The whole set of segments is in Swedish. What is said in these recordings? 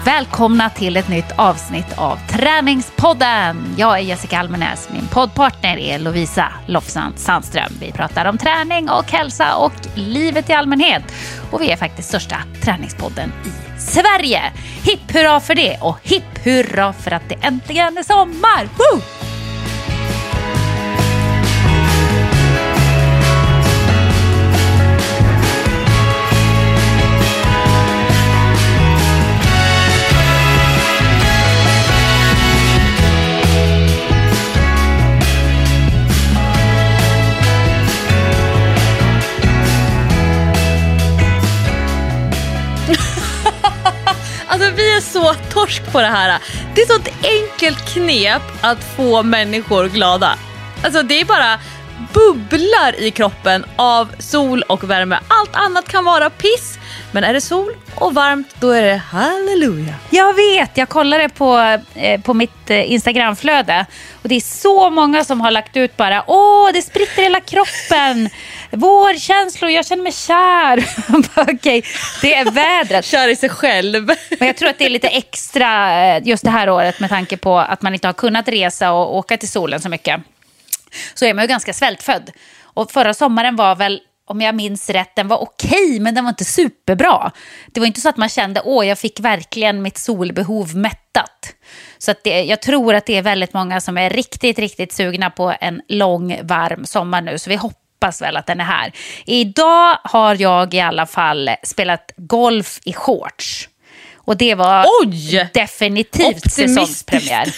Välkomna till ett nytt avsnitt av Träningspodden. Jag är Jessica Almenäs, min poddpartner är Lovisa Lofsan Sandström. Vi pratar om träning och hälsa och livet i allmänhet. Och vi är faktiskt största träningspodden i Sverige. Hipp hurra för det och hipp hurra för att det äntligen är sommar. Woo! Alltså vi är så torsk på det här. Det är så ett enkelt knep att få människor glada. Alltså det är bara bubblar i kroppen av sol och värme. Allt annat kan vara piss. Men är det sol och varmt, då är det halleluja. Jag vet, jag kollade på mitt Instagramflöde. Och det är så många som har lagt ut bara, det spritter hela kroppen. Vårkänslor, jag känner mig kär. Okej, det är vädret. Kär i sig själv. Men jag tror att det är lite extra just det här året med tanke på att man inte har kunnat resa och åka till solen så mycket. Så är man ju ganska svältfödd. Och förra sommaren var väl, om jag minns rätt, den var okej, men den var inte superbra. Det var inte så att man kände, jag fick verkligen mitt solbehov mättat. Så att jag tror att det är väldigt många som är riktigt, riktigt sugna på en lång, varm sommar nu. Så vi hoppas väl att den är här. Idag har jag i alla fall spelat golf i shorts. Och det var definitivt säsongspremiär.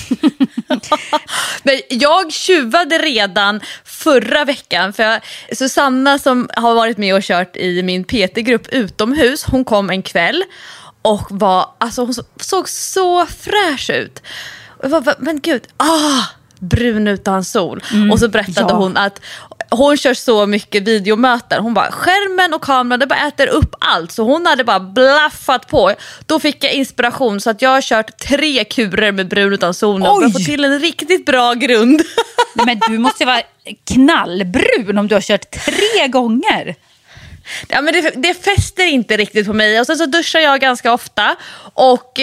Men jag tjuvade redan förra veckan. För Susanna som har varit med och kört i min PT-grupp utomhus, hon kom en kväll och hon såg så fräsch ut. Men gud, brun utan sol. Och så berättade hon att hon kör så mycket videomöten. Hon bara, skärmen och kameran, det bara äter upp allt. Så hon hade bara blaffat på. Då fick jag inspiration så att jag har kört 3 kurer med brun utan sol. Och jag får till en riktigt bra grund. Men du måste vara knallbrun om du har kört 3 gånger. Ja, men det fäster inte riktigt på mig. Och sen så duschar jag ganska ofta. Och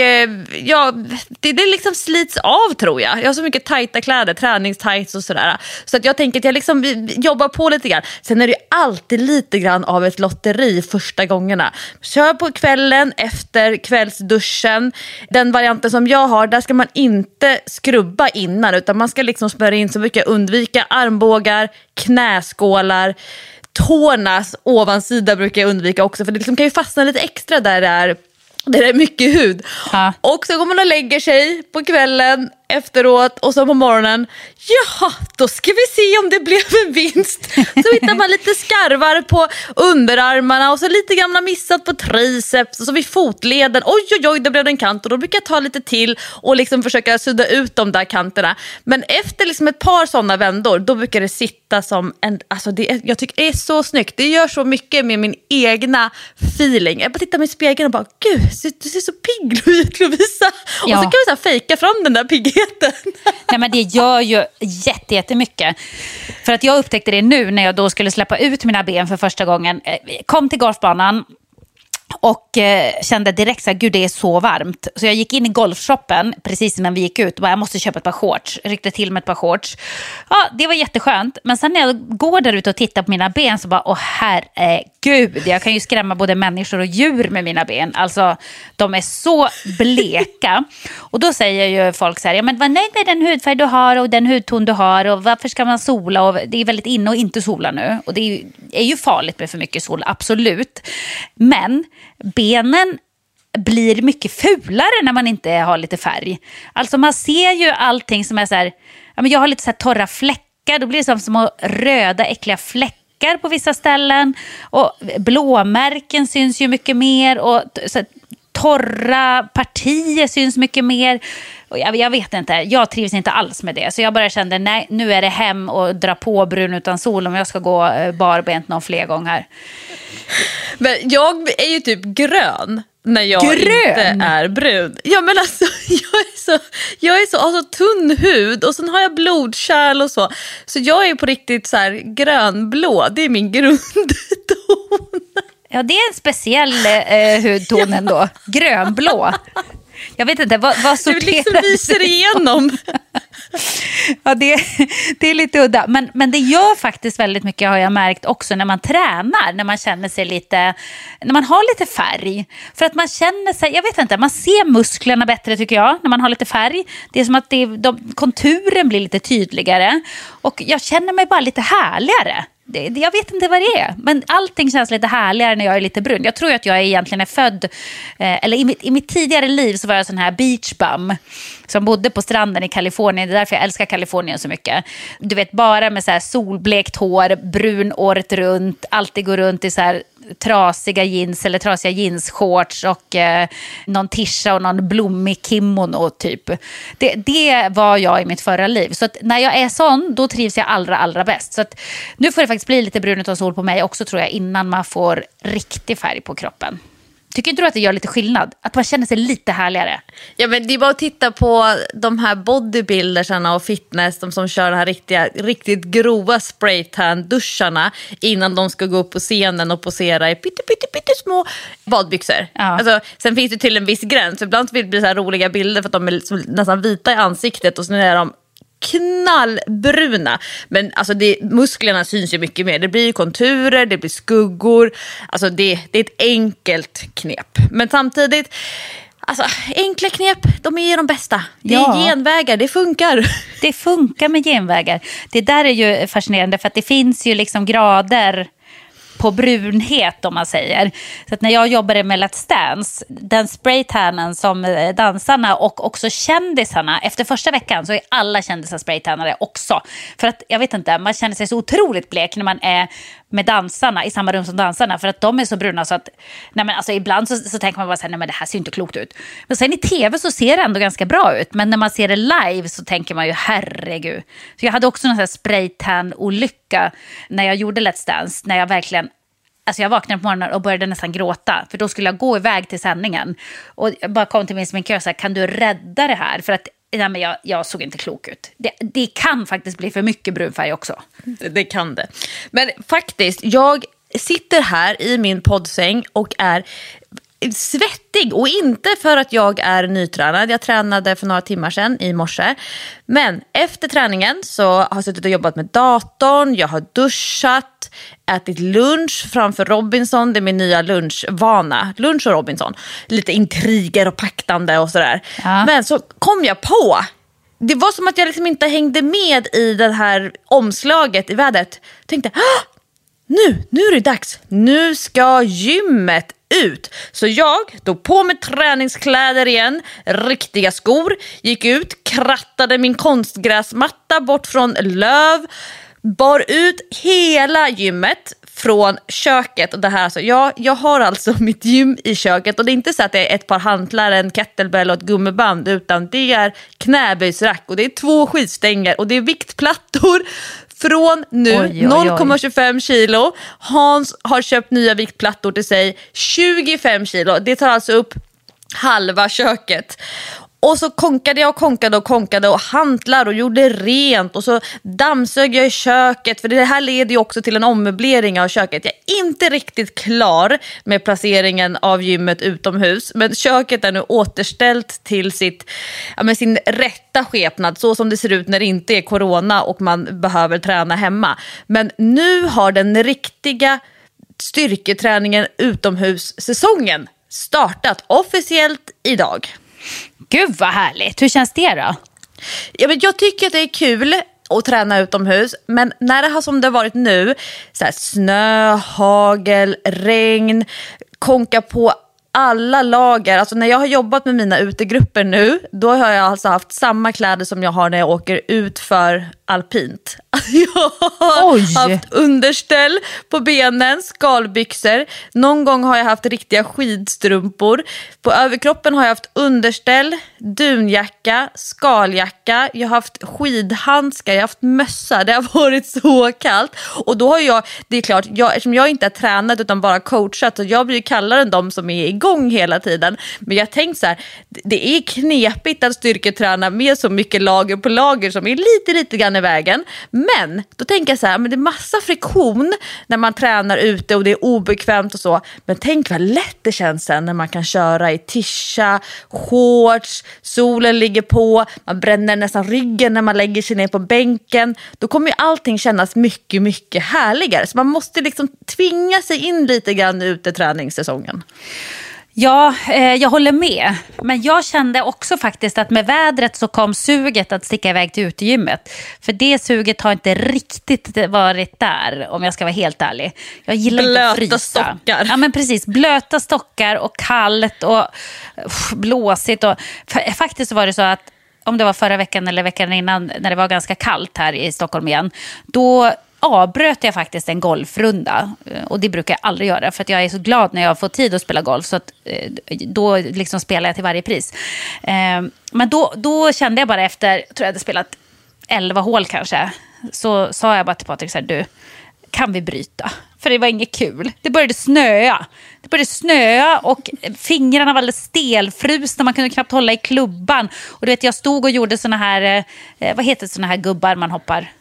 det liksom slits av, tror jag. Jag har så mycket tajta kläder, träningstights och sådär. Så att jag tänker att jag liksom jobbar på lite grann. Sen är det alltid lite grann av ett lotteri första gångerna. Kör på kvällen efter kvällsduschen. Den varianten som jag har, där ska man inte skrubba innan. Utan man ska liksom smörja in så mycket, undvika armbågar, knäskålar. Tårnas ovansida brukar jag undvika också, för det liksom kan ju fastna lite extra där det är mycket hud. Ha. Och så går man och lägger sig på kvällen efteråt och så på morgonen, då ska vi se om det blev en vinst. Så hittar man lite skarvar på underarmarna och så lite gamla missat på triceps och så vid fotleden. Oj, det blev en kant, och då brukar jag ta lite till och liksom försöka sudda ut de där kanterna. Men efter liksom ett par sådana vändor, då brukar det sitta som jag tycker det är så snyggt. Det gör så mycket med min egna feeling. Jag bara tittar mig i spegeln och bara, gud, du ser så pigg ut, Lovisa. Och så kan vi fejka fram den där piggheten. Nej, men det gör ju jättemycket. För att jag upptäckte det nu när jag då skulle släppa ut mina ben för första gången. Kom till golfbanan och kände direkt så här, gud det är så varmt. Så jag gick in i golfshoppen precis innan vi gick ut och bara, jag måste köpa ett par shorts. Ryckte till med ett par shorts. Ja, det var jätteskönt. Men sen när jag går där ute och tittar på mina ben så bara, herregud, jag kan ju skrämma både människor och djur med mina ben. Alltså, de är så bleka. Och då säger ju folk så här, men vad nöjd med den hudfärg du har och den hudton du har och varför ska man sola? Och det är väldigt inne och inte sola nu. Och det är ju farligt med för mycket sol, absolut. Men benen blir mycket fulare när man inte har lite färg. Alltså man ser ju allting som är så här, jag har lite så här torra fläckar, då blir det som små röda äckliga fläckar på vissa ställen och blåmärken syns ju mycket mer och så här, torra partier syns mycket mer. Och jag vet inte, jag trivs inte alls med det. Så jag bara kände, nej, nu är det hem och dra på brun utan sol om jag ska gå barbent någon fler gånger. Men jag är ju typ grön när jag inte är brun. Ja, men alltså jag är så alltså, tunn hud och sen har jag blodkärl och så. Så jag är på riktigt så här grönblå. Det är min grundton. Ja, det är en speciell hudton ändå. Grönblå. Jag vet inte, vad sorterar du liksom lyser igenom. Ja, det är lite udda. Men det gör faktiskt väldigt mycket, har jag märkt också, när man tränar. När man känner sig lite, när man har lite färg. För att man känner sig, jag vet inte, man ser musklerna bättre tycker jag, när man har lite färg. Det är som att konturen blir lite tydligare. Och jag känner mig bara lite härligare. Jag vet inte vad det är, men allting känns lite härligare när jag är lite brun. Jag tror att jag egentligen är född, eller i mitt tidigare liv så var jag sån här beach bum som bodde på stranden i Kalifornien. Det är därför jag älskar Kalifornien så mycket. Du vet, bara med så här solblekt hår, brun året runt, alltid går runt i så här trasiga jeans eller trasiga jeansshorts och någon tisha och någon blommig kimono typ. Det var jag i mitt förra liv. Så att när jag är sån, då trivs jag allra bäst. Så att nu får det faktiskt bli lite brun utan sol på mig också, tror jag, innan man får riktig färg på kroppen. Tycker inte du att det gör lite skillnad? Att man känner sig lite härligare? Ja, men det är bara att titta på de här bodybuildersarna och fitness, de som kör de här riktigt grova spraytan-duscharna innan de ska gå upp på scenen och posera i pyttesmå badbyxor. Ja. Alltså, sen finns det till en viss gräns. Ibland blir det så här roliga bilder för att de är nästan vita i ansiktet och så är de knallbruna. Men alltså musklerna syns ju mycket mer. Det blir ju konturer, det blir skuggor. Alltså det är ett enkelt knep. Men samtidigt, alltså enkla knep, de är ju de bästa. Det är genvägar, det funkar. Det funkar med genvägar. Det där är ju fascinerande, för att det finns ju liksom grader på brunhet, om man säger. Så att när jag jobbade med Let's Dance, den spraytannen som dansarna och också kändisarna, efter första veckan så är alla kändisar spraytannare också. För att, jag vet inte, man känner sig så otroligt blek när man är med dansarna i samma rum som dansarna, för att de är så bruna så att, nej men alltså ibland så tänker man bara så här, nej men det här ser inte klokt ut. Men sen i tv så ser det ändå ganska bra ut, men när man ser det live så tänker man ju, herregud. Så jag hade också en sån här spraytan-olycka när jag gjorde Let's Dance, när jag verkligen, alltså jag vaknade på morgonen och började nästan gråta, för då skulle jag gå iväg till sändningen och jag bara kom till min sminkör och sa, kan du rädda det här? För att nej, men jag såg inte klok ut. Det kan faktiskt bli för mycket brunfärg också. Det kan det. Men faktiskt, jag sitter här i min poddsäng och är svettig, och inte för att jag är nytränad. Jag tränade för några timmar sedan i morse. Men efter träningen så har jag suttit och jobbat med datorn. Jag har duschat, ätit lunch framför Robinson. Det är min nya lunchvana. Lunch och Robinson. Lite intriger och paktande och sådär. Ja. Men så kom jag på, det var som att jag liksom inte hängde med i det här omslaget i vädret. Jag tänkte, nu är det dags. Nu ska gymmet ut. Så jag tog på mig träningskläder igen, riktiga skor, gick ut, krattade min konstgräsmatta bort från löv, bar ut hela gymmet från köket. Och det här, alltså, jag har alltså mitt gym i köket, och det är inte så att det är ett par hantlar, en kettlebell och ett gummiband, utan det är knäböjsrack och det är 2 skivstänger och det är viktplattor från nu 0,25 kilo. Hans har köpt nya viktplattor till sig, 25 kilo. Det tar alltså upp halva köket. Och så konkade och hantlar och gjorde rent, och så dammsög jag i köket, för det här leder ju också till en ommöblering av köket. Jag är inte riktigt klar med placeringen av gymmet utomhus, men köket är nu återställt till sin rätta skepnad, så som det ser ut när det inte är corona och man behöver träna hemma. Men nu har den riktiga styrketräningen utomhussäsongen startat officiellt idag. Gud vad härligt. Hur känns det då? Ja, men jag tycker att det är kul att träna utomhus, men när det har som det varit nu, så här, snö, hagel, regn, konka på alla lager. Alltså när jag har jobbat med mina utegrupper nu, då har jag alltså haft samma kläder som jag har när jag åker ut för alpint. Jag har haft underställ på benen, skalbyxor. Någon gång har jag haft riktiga skidstrumpor. På överkroppen har jag haft underställ, dunjacka, skaljacka. Jag har haft skidhandskar, jag har haft mössa. Det har varit så kallt. Och då har det är klart, eftersom jag inte är tränad utan bara coachat, så jag blir ju kallare än de som är igång hela tiden. Men jag tänkte så här, det är knepigt att styrketräna med så mycket lager på lager som är lite grann i vägen. Men då tänker jag så här, men det är massa friktion när man tränar ute och det är obekvämt och så. Men tänk vad lätt det känns sen när man kan köra i tisha, shorts, solen ligger på, man bränner nästan ryggen när man lägger sig ner på bänken. Då kommer ju allting kännas mycket, mycket härligare. Så man måste liksom tvinga sig in lite grann ut i träningssäsongen. Ja, jag håller med. Men jag kände också faktiskt att med vädret så kom suget att sticka iväg till utegymmet. För det suget har inte riktigt varit där, om jag ska vara helt ärlig. Jag gillar inte att frysa. Blöta stockar. Ja, men precis. Blöta stockar och kallt och blåsigt. Och, faktiskt så var det så att om det var förra veckan eller veckan innan när det var ganska kallt här i Stockholm igen, då avbröt jag faktiskt en golfrunda, och det brukar jag aldrig göra för att jag är så glad när jag får tid att spela golf, så att då liksom spelar jag till varje pris. Men då kände jag bara efter, tror jag hade spelat 11 hål kanske, så sa jag bara till Patrik så här, du, kan vi bryta? För det var inget kul. Det började snöa och fingrarna var alldeles stelfrusna. Man kunde knappt hålla i klubban. Och du vet, jag stod och gjorde såna här, vad heter såna här gubbar man hoppar?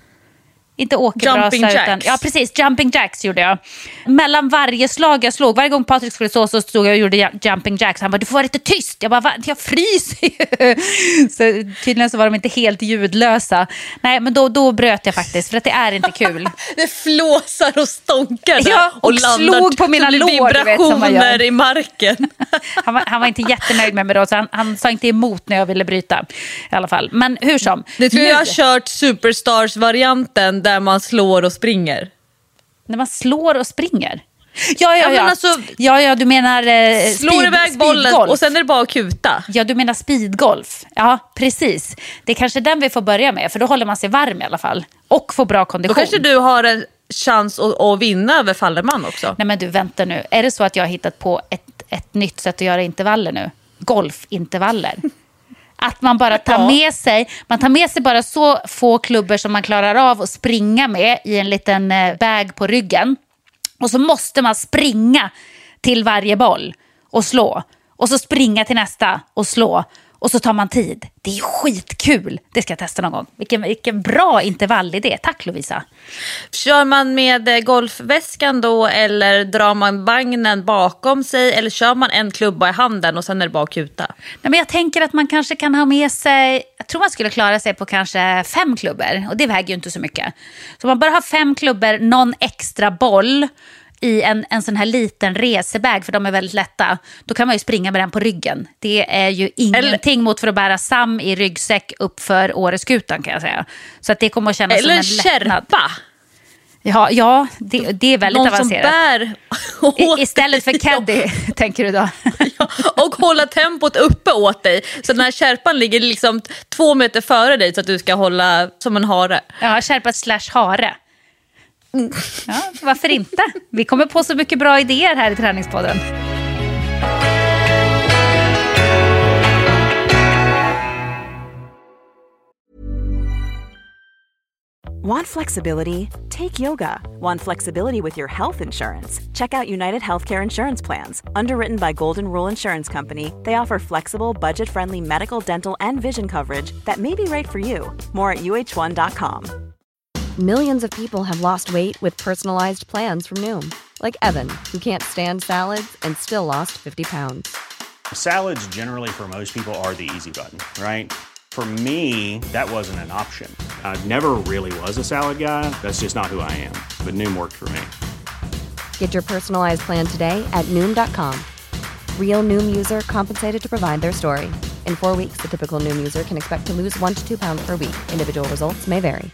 Inte åkerbrasa utan... Ja, precis. Jumping jacks gjorde jag. Mellan varje slag jag slog, varje gång Patrik skulle så stod jag och gjorde jumping jacks. Han bara, du får vara lite tyst. Jag bara, jag fryser ju. Så tydligen så var de inte helt ljudlösa. Nej, men då bröt jag faktiskt, för att det är inte kul. Det flåsar och stonkar där, ja, och landar, slog på mina lår, du vet, som man gör. I marken. han var inte jättenöjd med mig då, så han sa inte emot när jag ville bryta i alla fall. Men hur som. Det tror jag har kört Superstars-varianten där man slår och springer. När man slår och springer? Ja. Men alltså, ja, du menar slår iväg bollen speedgolf. Och sen är det bara att kuta. Ja, du menar speedgolf. Ja, precis. Det är kanske den vi får börja med, för då håller man sig varm i alla fall. Och får bra kondition. Då kanske du har en chans att vinna över Fallerman också. Nej, men du, vänta nu. Är det så att jag har hittat på ett nytt sätt att göra intervaller nu? Golfintervaller. Att man bara tar med sig bara så få klubbor som man klarar av att springa med i en liten bag på ryggen. Och så måste man springa till varje boll och slå. Och så springa till nästa och slå. Och så tar man tid. Det är skitkul. Det ska jag testa någon gång. Vilken bra intervallidé. Tack, Lovisa. Kör man med golfväskan då, eller drar man vagnen bakom sig, eller kör man en klubba i handen och sen är det bara att kuta? Nej, men jag tänker att man kanske kan ha med sig, jag tror man skulle klara sig på kanske 5 klubbor. Och det väger ju inte så mycket. Så man bara har 5 klubbor, någon extra boll i en sån här liten resebag, för de är väldigt lätta. Då kan man ju springa med den på ryggen. Det är ju ingenting mot för att bära Sam i ryggsäck upp för Åreskutan, kan jag säga. Så att det kommer att kännas eller som en lättnad. kärpa. Ja, det är väldigt någon avancerat. Som bär istället för caddy, tänker du då? Ja, och hålla tempot uppe åt dig. Så den här kärpan ligger liksom 2 meter före dig, så att du ska hålla som en hare. Ja, kärpa / hare. Ja, varför inte? Vi kommer på så mycket bra idéer här i Träningspodden. Want flexibility? Take yoga. Want flexibility with your health insurance? Check out United Healthcare Insurance Plans. Underwritten by Golden Rule Insurance Company, they offer flexible, budget-friendly medical, dental, and vision coverage that may be right for you. More at uh1.com. Millions of people have lost weight with personalized plans from Noom. Like Evan, who can't stand salads and still lost 50 pounds. Salads generally for most people are the easy button, right? For me, that wasn't an option. I never really was a salad guy. That's just not who I am. But Noom worked for me. Get your personalized plan today at Noom.com. Real Noom user compensated to provide their story. In 4 weeks, the typical Noom user can expect to lose 1 to 2 pounds per week. Individual results may vary.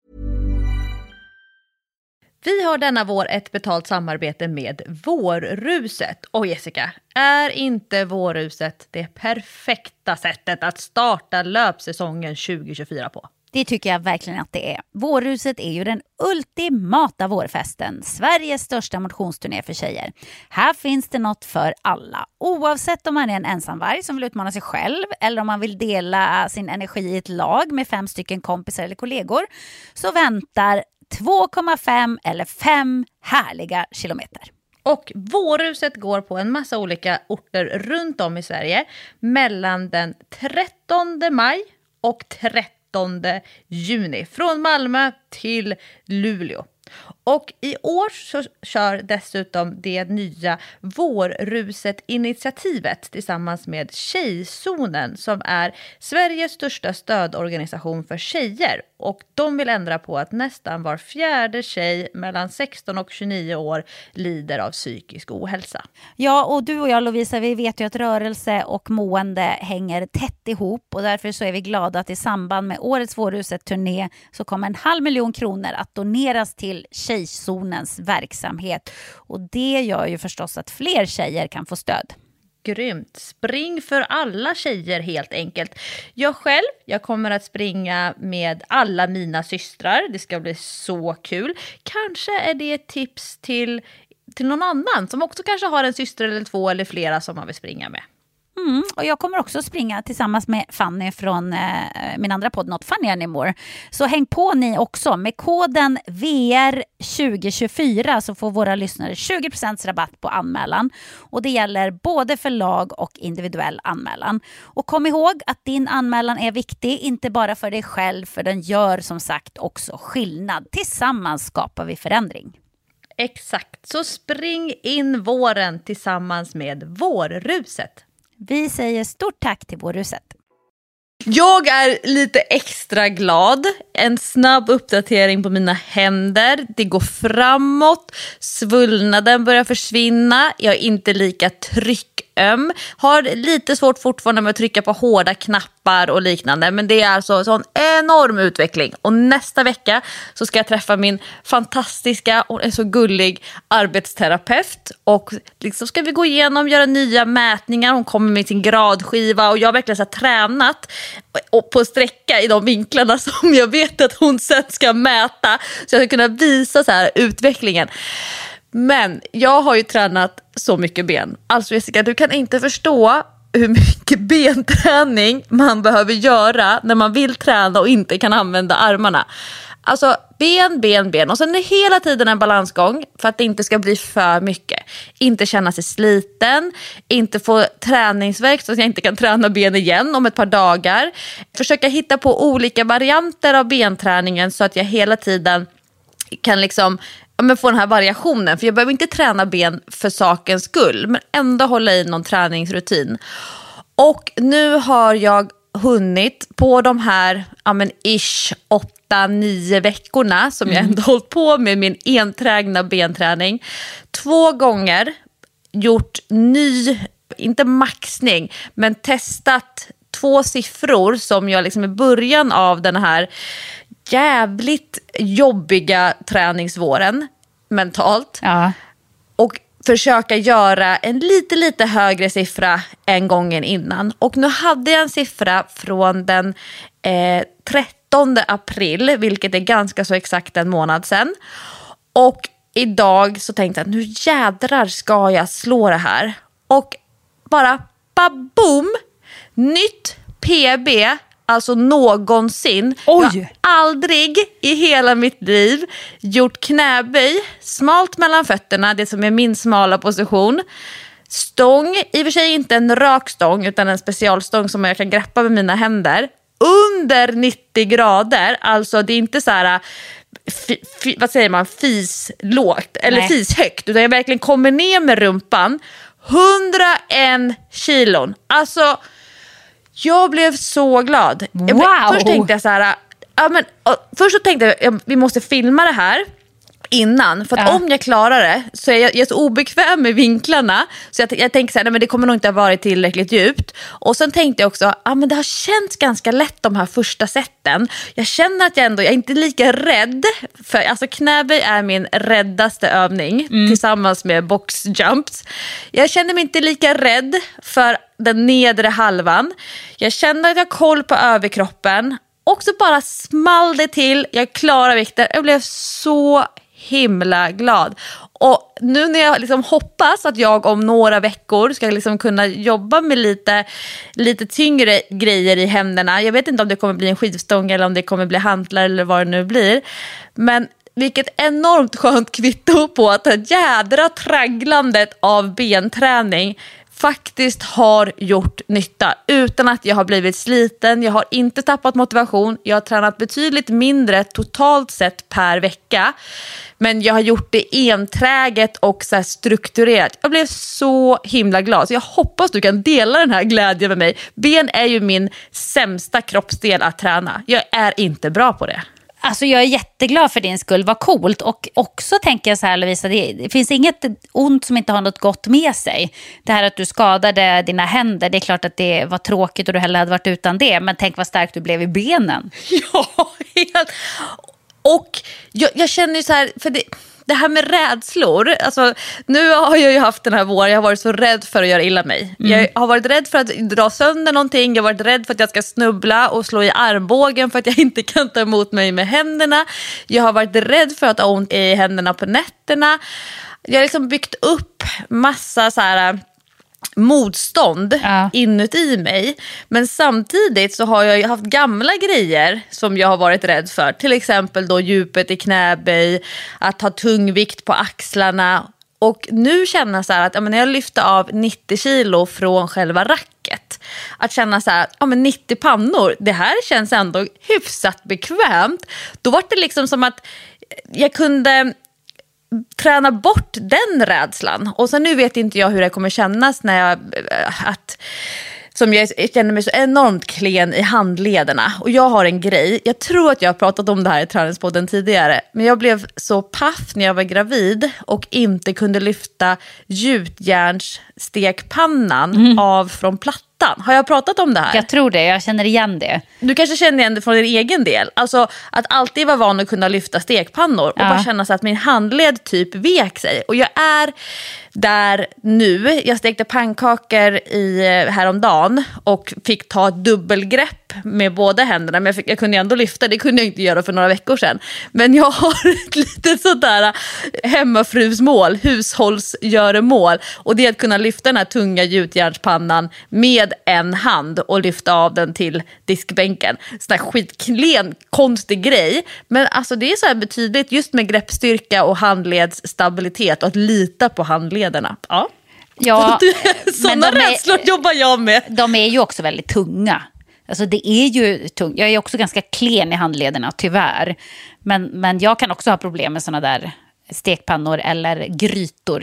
Vi har denna vår ett betalt samarbete med Vårruset. Och Jessica, är inte Vårruset det perfekta sättet att starta löpsäsongen 2024 på? Det tycker jag verkligen att det är. Vårruset är ju den ultimata vårfesten. Sveriges största motionsturné för tjejer. Här finns det något för alla. Oavsett om man är en ensamvarg som vill utmana sig själv, eller om man vill dela sin energi i ett lag med 5 stycken kompisar eller kollegor, så väntar 2,5 eller 5 härliga kilometer. Och Vårruset går på en massa olika orter runt om i Sverige mellan den 13 maj och 30 juni från Malmö till Luleå. Och i år så kör dessutom det nya Vårruset-initiativet tillsammans med Tjejzonen som är Sveriges största stödorganisation för tjejer. Och de vill ändra på att nästan var fjärde tjej mellan 16 och 29 år lider av psykisk ohälsa. Ja, och du och jag Lovisa, vi vet ju att rörelse och mående hänger tätt ihop och därför så är vi glada att i samband med årets Vårruset-turné så kommer 500 000 kronor att doneras till Tjejzonens verksamhet. Och det gör ju förstås att fler tjejer kan få stöd. Grymt. Spring för alla tjejer helt enkelt. Jag kommer att springa med alla mina systrar. Det ska bli så kul. Kanske är det ett tips till någon annan som också kanske har en syster eller två eller flera som man vill springa med. Och jag kommer också springa tillsammans med Fanny från min andra podd Not Funny Anymore. Så häng på ni också. Med koden VR2024 så får våra lyssnare 20% rabatt på anmälan. Och det gäller både för lag och individuell anmälan. Och kom ihåg att din anmälan är viktig, inte bara för dig själv, för den gör som sagt också skillnad. Tillsammans skapar vi förändring. Exakt, så spring in våren tillsammans med Vårruset. Vi säger stort tack till Vårruset. Jag är lite extra glad. En snabb uppdatering på mina händer. Det går framåt. Svullnaden börjar försvinna. Jag är inte lika trycköm. Har lite svårt fortfarande med att trycka på hårda knappar och liknande. Men det är alltså sån enorm utveckling. Och nästa vecka så ska jag träffa min fantastiska och är så gullig arbetsterapeut. Och liksom ska vi gå igenom, göra nya mätningar. Hon kommer med sin gradskiva och jag har verkligen så här tränat och på sträcka i de vinklarna som jag vet att hon sen ska mäta. Så jag ska kunna visa så här utvecklingen. Men jag har ju tränat så mycket ben. Alltså Jessica, du kan inte förstå hur mycket benträning man behöver göra när man vill träna och inte kan använda armarna. Alltså ben. Och sen är det hela tiden en balansgång för att det inte ska bli för mycket. Inte känna sig sliten. Inte få träningsvärk så att jag inte kan träna ben igen om ett par dagar. Försöka hitta på olika varianter av benträningen så att jag hela tiden kan liksom få den här variationen. För jag behöver inte träna ben för sakens skull. Men ändå hålla i någon träningsrutin. Och nu har jag hunnit på de här 8-9 veckorna som jag ändå hållit på med min enträgna benträning 2 gånger gjort inte maxning men testat 2 siffror som jag liksom i början av den här jävligt jobbiga träningsvåren mentalt och försöka göra en lite högre siffra än gången innan. Och nu hade jag en siffra från den 13 april, vilket är ganska så exakt en månad sedan. Och idag så tänkte jag att nu jädrar ska jag slå det här. Och bara baboom, nytt PB, alltså någonsin. Oj. Jag har aldrig i hela mitt liv gjort knäböj, smalt mellan fötterna, det som är min smala position. Stång, i och för sig inte en rak stång utan en specialstång som jag kan greppa med mina händer. Under 90 grader, alltså det är inte så här, vad säger man, fislågt eller fishögt, utan jag verkligen kommer ner med rumpan. 101 kilon, alltså jag blev så glad. Wow. Först tänkte jag så här, först så tänkte jag vi måste filma det här innan, för att om jag klarar det så är jag så obekväm med vinklarna så jag tänker så här, nej, men det kommer nog inte ha varit tillräckligt djupt. Och sen tänkte jag också, men det har känts ganska lätt de här första sätten. Jag känner att jag är inte lika rädd, för alltså knäböj är min räddaste övning tillsammans med boxjumps. Jag känner mig inte lika rädd för den nedre halvan. Jag känner att jag har koll på överkroppen. Och så bara small det till. Jag klarar vikter. Jag blev så himla glad. Och nu när jag liksom hoppas att jag om några veckor ska liksom kunna jobba med lite tyngre grejer i händerna. Jag vet inte om det kommer bli en skivstång eller om det kommer bli hantlar eller vad det nu blir. Men vilket enormt skönt kvitto på att det jädra tragglandet av benträning faktiskt har gjort nytta utan att jag har blivit sliten. Jag har inte tappat motivation. Jag har tränat betydligt mindre totalt sett per vecka. Men jag har gjort det enträget och så här strukturerat. Jag blev så himla glad. Så jag hoppas du kan dela den här glädjen med mig. Ben är ju min sämsta kroppsdel att träna. Jag är inte bra på det. Alltså jag är jätteglad för din skull, vad coolt. Och också tänker jag så här, Lovisa, det finns inget ont som inte har något gott med sig. Det här att du skadade dina händer, det är klart att det var tråkigt och du hellre hade varit utan det. Men tänk vad stark du blev i benen. Ja, helt. Och jag känner ju så här, för det här med rädslor, alltså nu har jag ju haft den här våren, jag har varit så rädd för att göra illa mig. Jag har varit rädd för att dra sönder någonting, jag har varit rädd för att jag ska snubbla och slå i armbågen för att jag inte kan ta emot mig med händerna. Jag har varit rädd för att ha ont i händerna på nätterna. Jag har liksom byggt upp massa så här motstånd inuti mig. Men samtidigt så har jag ju haft gamla grejer som jag har varit rädd för. Till exempel då djupet i knäböj, att ha tungvikt på axlarna. Och nu känner jag så här att när jag lyfter av 90 kilo från själva racket, att känna så här att 90 pannor, det här känns ändå hyfsat bekvämt. Då var det liksom som att jag kunde träna bort den rädslan. Och sen nu vet inte jag hur det kommer kännas när jag känner mig så enormt klen i handlederna. Och jag har en grej, jag tror att jag har pratat om det här i Träningspodden tidigare, men jag blev så paff när jag var gravid och inte kunde lyfta gjutjärnsstekpannan av från plattan. Har jag pratat om det här? Jag tror det, jag känner igen det. Du kanske känner igen det från din egen del. Alltså att alltid vara van att kunna lyfta stekpannor och bara känna så att min handled typ vek sig. Och jag är där nu. Jag stekte pannkakor häromdagen och fick ta ett dubbelgrepp med båda händerna. Men jag kunde ändå lyfta, det kunde jag inte göra för några veckor sedan. Men jag har ett litet sådär hemmafrusmål, hushållsgöremål. Och det är att kunna lyfta den här tunga gjutjärnspannan med en hand och lyfta av den till diskbänken. Sån här skitklen, konstig grej. Men alltså det är så här betydligt just med greppstyrka och handledsstabilitet och att lita på handlederna. Ja, sådana rädslor jobbar jag med. De är ju också väldigt tunga. Alltså det är ju tungt. Jag är också ganska klen i handlederna, tyvärr. Men jag kan också ha problem med såna där stekpannor eller grytor.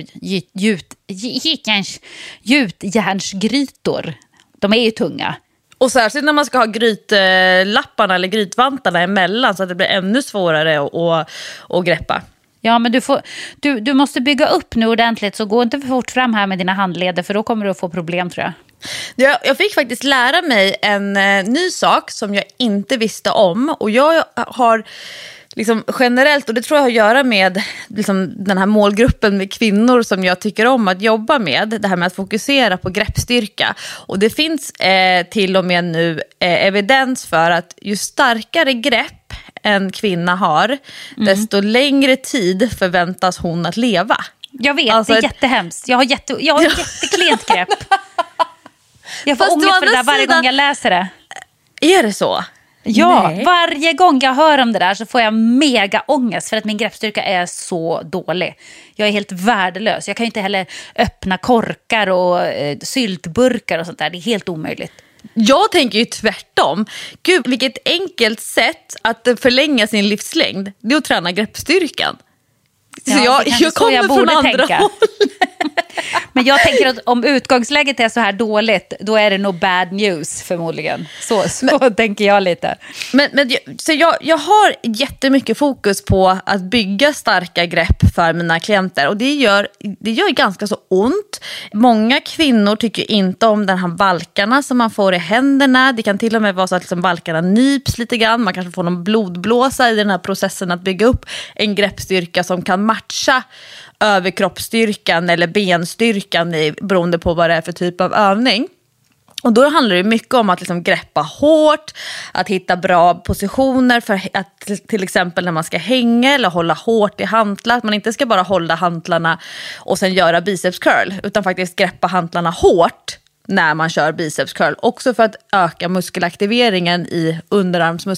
Gjutjärnsgrytor. De är ju tunga. Och särskilt när man ska ha grytlapparna eller grytvantarna emellan så att det blir ännu svårare att greppa. Ja, men du måste bygga upp nu ordentligt, så gå inte för fort fram här med dina handleder, för då kommer du att få problem, tror jag. Jag fick faktiskt lära mig en ny sak som jag inte visste om. Och jag har liksom generellt, och det tror jag har att göra med liksom den här målgruppen med kvinnor som jag tycker om att jobba med, det här med att fokusera på greppstyrka. Och det finns till och med nu evidens för att ju starkare grepp en kvinna har, desto längre tid förväntas hon att leva. Jag vet, alltså, det är jättehemskt. Jag har jätteklent grepp. Jag får ångest för det där varje gång jag läser det. Är det så? Ja, nej. Varje gång jag hör om det där så får jag mega ångest för att min greppstyrka är så dålig. Jag är helt värdelös. Jag kan ju inte heller öppna korkar och syltburkar och sånt där. Det är helt omöjligt. Jag tänker ju tvärtom. Gud, vilket enkelt sätt att förlänga sin livslängd. Det är att träna greppstyrkan. Så jag kommer från andra håll. Men jag tänker att om utgångsläget är så här dåligt, då är det nog bad news förmodligen. Så tänker jag lite. Så jag har jättemycket fokus på att bygga starka grepp för mina klienter. Och det gör ganska så ont. Många kvinnor tycker inte om den här valkarna som man får i händerna. Det kan till och med vara så att liksom valkarna nyps lite grann. Man kanske får någon blodblåsa i den här processen att bygga upp en greppstyrka som kan matcha överkroppsstyrkan eller benstyrkan beroende på vad det är för typ av övning. Och då handlar det mycket om att liksom greppa hårt, att hitta bra positioner för att till exempel när man ska hänga eller hålla hårt i hantlar, att man inte ska bara hålla hantlarna och sen göra biceps curl, utan faktiskt greppa hantlarna hårt när man kör biceps curl, också för att öka muskelaktiveringen i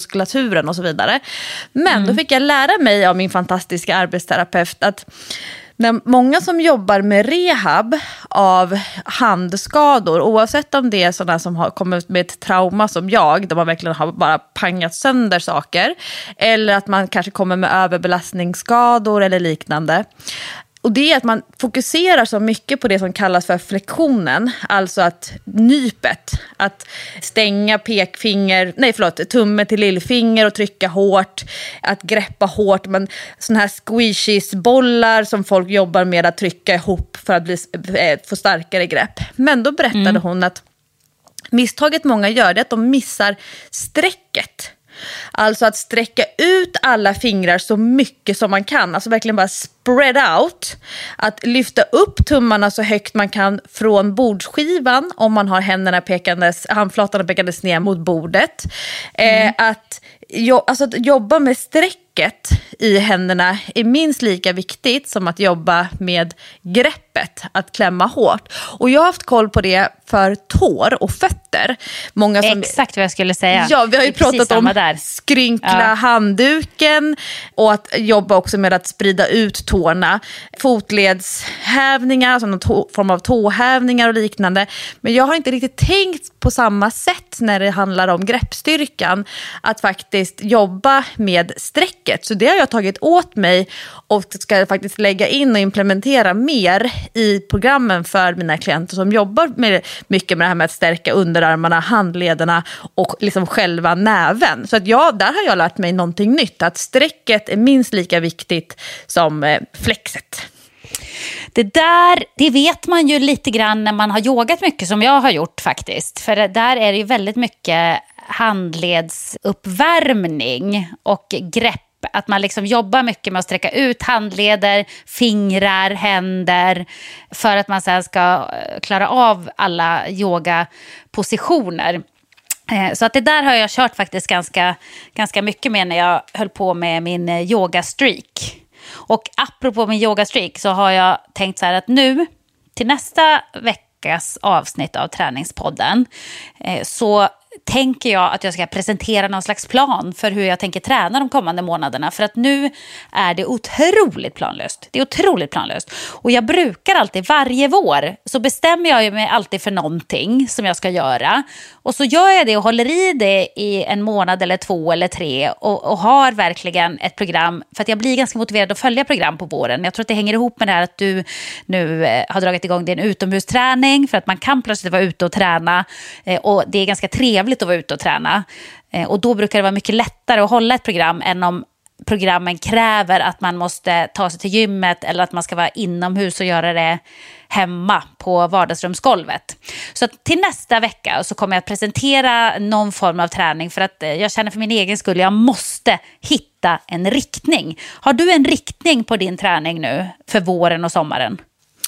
underarmsmuskulaturen och så vidare. Men då fick jag lära mig av min fantastiska arbetsterapeut att när många som jobbar med rehab av handskador, oavsett om det är sådana som har kommit med ett trauma som jag, där man verkligen har bara pangat sönder saker, eller att man kanske kommer med överbelastningsskador eller liknande. Och det är att man fokuserar så mycket på det som kallas för flexionen, alltså att nypet, att stänga tumme till lillfinger och trycka hårt, att greppa hårt, men såna här squishies-bollar som folk jobbar med att trycka ihop för att få starkare grepp. Men då berättade hon att misstaget många gör det är att de missar strecket. Alltså att sträcka ut alla fingrar så mycket som man kan. Alltså verkligen bara spread out. Att lyfta upp tummarna så högt man kan från bordsskivan om man har handflatorna pekandes ner mot bordet. Att jobba med strecket i händerna är minst lika viktigt som att jobba med greppet, att klämma hårt. Och jag har haft koll på det för tår och fötter. Exakt vad jag skulle säga. Ja, vi har ju pratat om skrynkla handduken och att jobba också med att sprida ut tårna. Fotledshävningar, alltså någon form av tåhävningar och liknande. Men jag har inte riktigt tänkt på samma sätt när det handlar om greppstyrkan, att faktiskt jobba med strecket. Så det har jag tagit åt mig och ska faktiskt lägga in och implementera mer i programmen för mina klienter som jobbar mycket med det här med att stärka underarmarna, handlederna och liksom själva näven. Så att där har jag lärt mig någonting nytt, att strecket är minst lika viktigt som flexet. Det vet man ju lite grann när man har yogat mycket, som jag har gjort faktiskt. För där är det ju väldigt mycket handledsuppvärmning och grepp. Att man liksom jobbar mycket med att sträcka ut handleder, fingrar, händer, för att man sen ska klara av alla yogapositioner. Så att det där har jag kört faktiskt ganska mycket med när jag höll på med min yogastreak. Och apropå min yogastreak så har jag tänkt så här att nu till nästa veckas avsnitt av Träningspodden så tänker jag att jag ska presentera någon slags plan för hur jag tänker träna de kommande månaderna. För att nu är det otroligt planlöst. Det är otroligt planlöst. Och jag brukar alltid, varje vår, så bestämmer jag mig alltid för någonting som jag ska göra. Och så gör jag det och håller i det i en månad eller 2 eller 3. Och har verkligen ett program. För att jag blir ganska motiverad att följa program på våren. Jag tror att det hänger ihop med det här att du nu har dragit igång din utomhusträning. För att man kan plötsligt vara ute och träna. Och det är ganska trevligt att vara ute och träna. Och då brukar det vara mycket lättare att hålla ett program än om programmen kräver att man måste ta sig till gymmet eller att man ska vara inomhus och göra det hemma på vardagsrumsgolvet. Så att till nästa vecka så kommer jag att presentera någon form av träning, för att jag känner för min egen skull, jag måste hitta en riktning. Har du en riktning på din träning nu för våren och sommaren?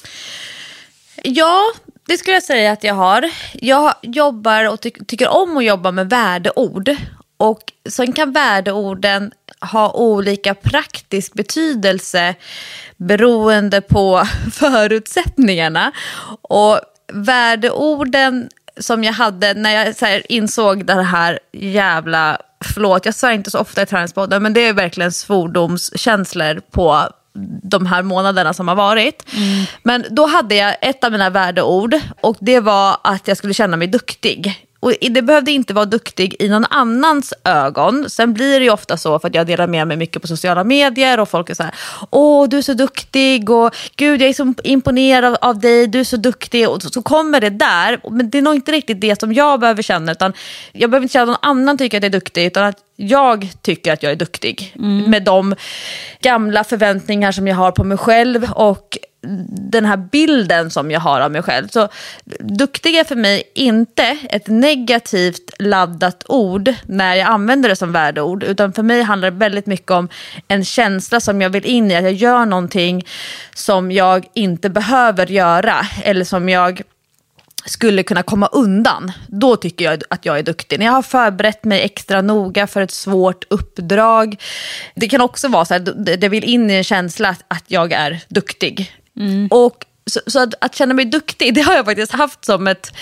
Ja, det skulle jag säga att jag har. Jag jobbar och tycker om att jobba med värdeord. Och sen kan värdeorden ha olika praktisk betydelse beroende på förutsättningarna. Och värdeorden som jag hade när jag så här insåg det här jävla... Förlåt, jag sa inte så ofta i Träningspodden, men det är verkligen svordomskänslor på de här månaderna som har varit. Men då hade jag ett av mina värdeord, och det var att jag skulle känna mig duktig. Och det behövde inte vara duktig i någon annans ögon. Sen blir det ju ofta så, för att jag delar med mig mycket på sociala medier och folk är så här: åh, du är så duktig, och gud, jag är så imponerad av dig, du är så duktig. Och så kommer det där, men det är nog inte riktigt det som jag behöver känna, utan jag behöver inte känna att någon annan tycker att jag är duktig, utan att jag tycker att jag är duktig med de gamla förväntningar som jag har på mig själv och den här bilden som jag har av mig själv. Så duktig är för mig inte ett negativt laddat ord när jag använder det som värdeord, utan för mig handlar det väldigt mycket om en känsla som jag vill in i, att jag gör någonting som jag inte behöver göra eller som jag skulle kunna komma undan. Då tycker jag att jag är duktig. När jag har förberett mig extra noga för ett svårt uppdrag. Det kan också vara så här, det vill in i en känsla att jag är duktig. Och så att känna mig duktig, det har jag faktiskt haft som ett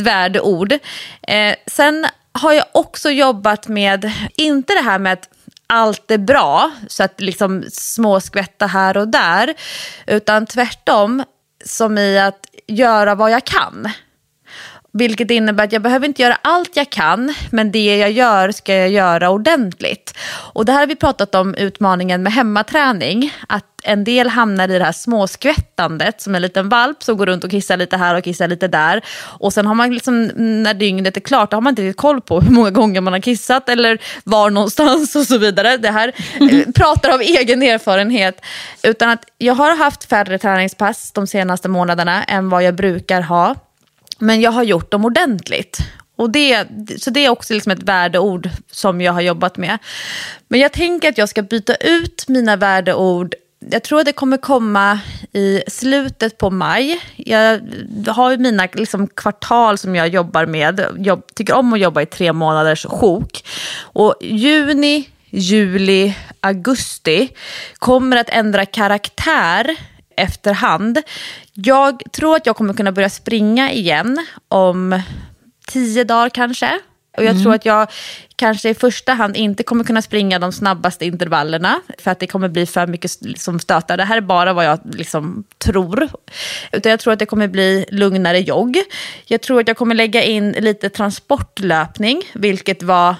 värdeord. Sen har jag också jobbat med, inte det här med att allt är bra, så att liksom småskvätta här och där, utan tvärtom, som i att göra vad jag kan. Vilket innebär att jag behöver inte göra allt jag kan, men det jag gör ska jag göra ordentligt. Och det här har vi pratat om, utmaningen med hemmaträning. Att en del hamnar i det här småskvättandet som en liten valp som går runt och kissar lite här och kissar lite där. Och sen har man liksom, när dygnet är klart, då har man inte riktigt koll på hur många gånger man har kissat eller var någonstans och så vidare. Det här pratar av egen erfarenhet. Utan att jag har haft färre träningspass de senaste månaderna än vad jag brukar ha. Men jag har gjort dem ordentligt. Så det är också liksom ett värdeord som jag har jobbat med. Men jag tänker att jag ska byta ut mina värdeord. Jag tror att det kommer komma i slutet på maj. Jag har ju mina liksom kvartal som jag jobbar med. Jag tycker om att jobba i 3 månaders sjok. Och juni, juli, augusti kommer att ändra karaktär efterhand. Jag tror att jag kommer kunna börja springa igen om 10 dagar kanske. Och jag tror att jag kanske i första hand inte kommer kunna springa de snabbaste intervallerna, för att det kommer bli för mycket som stötar. Det här är bara vad jag liksom tror. Utan jag tror att det kommer bli lugnare jogg. Jag tror att jag kommer lägga in lite transportlöpning, vilket var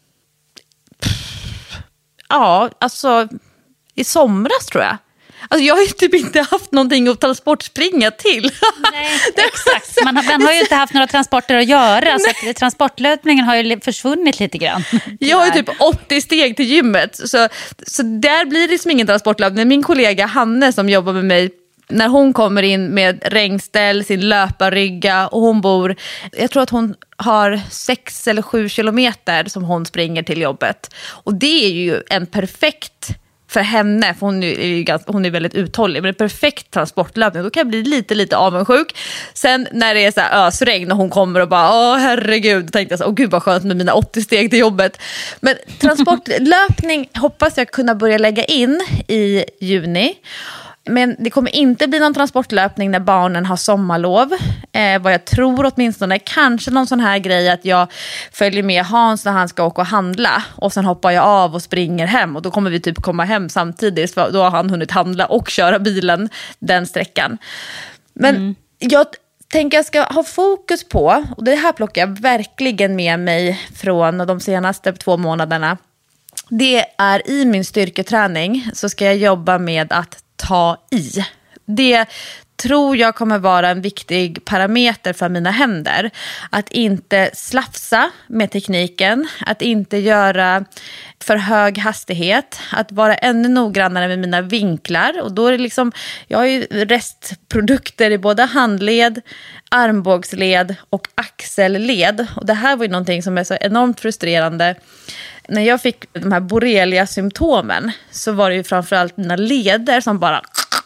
alltså i somras tror jag. Alltså jag har ju typ inte haft någonting att transportspringa till. Nej, exakt. Man har ju inte haft några transporter att göra, så att transportlöpningen har ju försvunnit lite grann. Jag har ju typ 80 steg till gymmet, så där blir det liksom ingen transportlöpning. Min kollega Hanne som jobbar med mig, när hon kommer in med regnställ, sin löparrygga, och hon bor, jag tror att hon har 6 eller 7 kilometer som hon springer till jobbet. Och det är ju en perfekt för henne, för hon är väldigt uthållig, men det är perfekt transportlöpning. Då kan jag bli lite avundsjuk. Sen när det är så här ösregn och hon kommer och bara, herregud, då tänkte jag så, gud vad skönt med mina 80 steg till jobbet. Men transportlöpning hoppas jag kunna börja lägga in i juni. Men det kommer inte bli någon transportlöpning när barnen har sommarlov. Vad jag tror åtminstone. Kanske någon sån här grej att jag följer med Hans när han ska åka och handla. Och sen hoppar jag av och springer hem. Och då kommer vi typ komma hem samtidigt. För då har han hunnit handla och köra bilen den sträckan. Men jag tänker jag ska ha fokus på, och det här plockar jag verkligen med mig från de senaste 2 månaderna. Det är i min styrketräning så ska jag jobba med att ta i. Det tror jag kommer vara en viktig parameter för mina händer. Att inte slafsa med tekniken, att inte göra för hög hastighet, att vara ännu noggrannare med mina vinklar. Och då är det liksom, jag har ju restprodukter i både handled, armbågsled och axelled. Och det här var ju någonting som är så enormt frustrerande. När jag fick de här borrelia-symptomen så var det ju framförallt mina leder som bara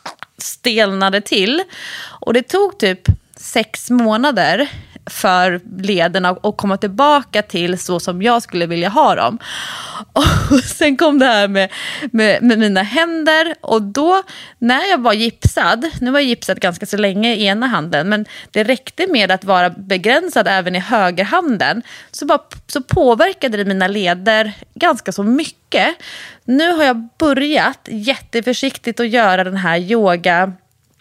stelnade till. Och det tog typ 6 månader för lederna att komma tillbaka till så som jag skulle vilja ha dem. Och sen kom det här med mina händer, och då när jag var gipsad, nu var jag gipsad ganska så länge i ena handen, men det räckte med att vara begränsad även i högerhanden, så påverkade det mina leder ganska så mycket. Nu har jag börjat jätteförsiktigt att göra den här yoga.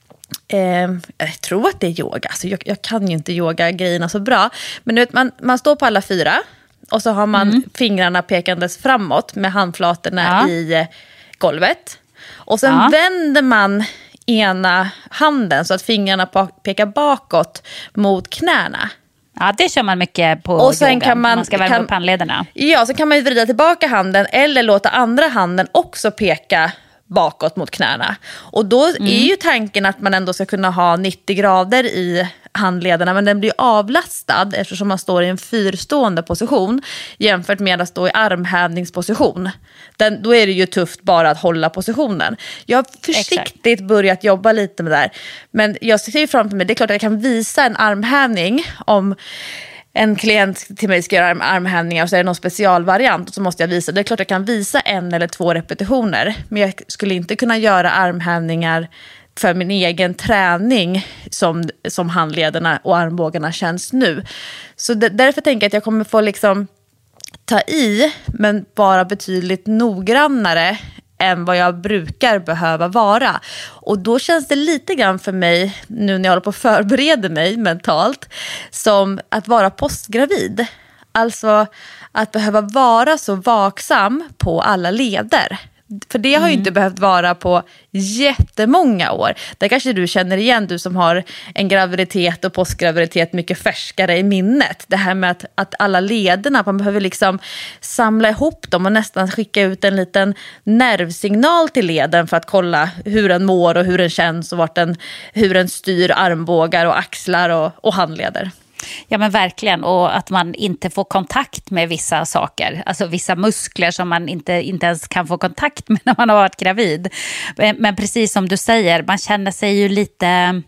Jag tror att det är yoga. Alltså jag kan ju inte yoga-grejerna så bra. Men du vet, man står på alla 4 och så har man fingrarna pekandes framåt med handflatorna i golvet. Och sen vänder man ena handen så att fingrarna pekar bakåt mot knäna. Ja, det kör man mycket på och sen yoga. Kan man ska värma upp handlederna. Ja, så kan man ju vrida tillbaka handen eller låta andra handen också peka bakåt mot knäna. Och då är ju tanken att man ändå ska kunna ha 90 grader i handlederna, men den blir avlastad eftersom man står i en fyrstående position jämfört med att stå i armhävningsposition. Då är det ju tufft bara att hålla positionen. Jag har försiktigt börjat jobba lite med det där, men jag ser ju framför mig, det är klart att jag kan visa en armhävning om en klient till mig ska göra armhävningar och så är det någon specialvariant och så måste jag visa. Det är klart jag kan visa 1 eller 2 repetitioner, men jag skulle inte kunna göra armhävningar för min egen träning som handlederna och armbågarna känns nu. Så därför tänker jag att jag kommer få liksom ta i, men bara betydligt noggrannare än vad jag brukar behöva vara. Och då känns det lite grann för mig, nu när jag håller på att förbereda mig mentalt, som att vara postgravid. Alltså att behöva vara så vaksam på alla leder. För det har ju inte behövt vara på jättemånga år. Där kanske du känner igen, du som har en graviditet och postgraviditet mycket färskare i minnet. Det här med att alla lederna, man behöver liksom samla ihop dem och nästan skicka ut en liten nervsignal till leden för att kolla hur den mår och hur den känns och hur den styr armbågar och axlar och handleder. Ja men verkligen, och att man inte får kontakt med vissa saker, alltså vissa muskler som man inte ens kan få kontakt med när man har varit gravid. Men precis som du säger, man känner sig ju lite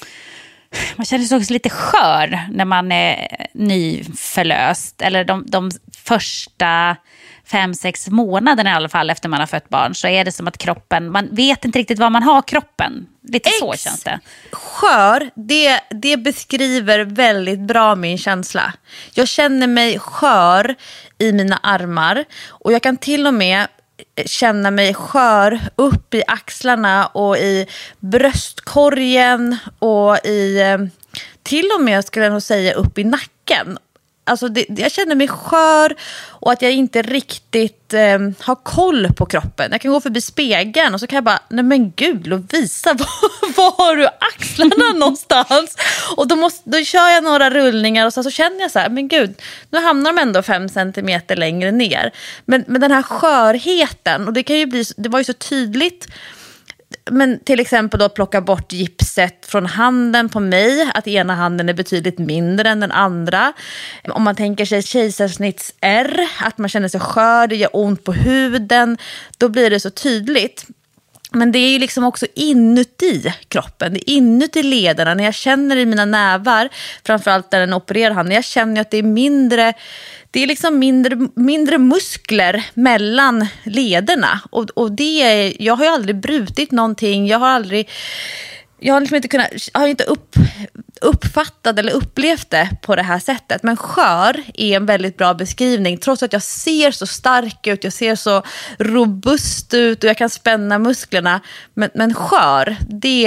också lite skör när man är nyförlöst, eller de första 5-6 månaderna i alla fall efter man har fött barn, så är det som att kroppen, man vet inte riktigt vad man har kroppen. Lite så känns det. Skör, det beskriver väldigt bra min känsla. Jag känner mig skör i mina armar och jag kan till och med känna mig skör upp i axlarna och i bröstkorgen och till och med skulle jag nog säga upp i nacken. Alltså jag känner mig skör och att jag inte riktigt har koll på kroppen. Jag kan gå förbi spegeln och så kan jag bara, nej men gud, Lovisa, var har du axlarna någonstans? Och då kör jag några rullningar och så känner jag så här, men gud, nu hamnar de ändå 5 centimeter längre ner. Men den här skörheten, och det var ju så tydligt. Men till exempel då plocka bort gipset från handen på mig, att ena handen är betydligt mindre än den andra. Om man tänker sig kejsarsnitts-R, att man känner sig skör, det gör ont på huden, då blir det så tydligt. Men det är ju liksom också inuti kroppen, det är inuti lederna. När jag känner i mina nävar, framförallt där den opererar han, när jag känner att det är mindre, det är liksom mindre muskler mellan lederna. Och jag har ju aldrig brutit någonting, jag har liksom inte uppfattat eller upplevt det på det här sättet. Men skör är en väldigt bra beskrivning. Trots att jag ser så stark ut, jag ser så robust ut och jag kan spänna musklerna. Men skör,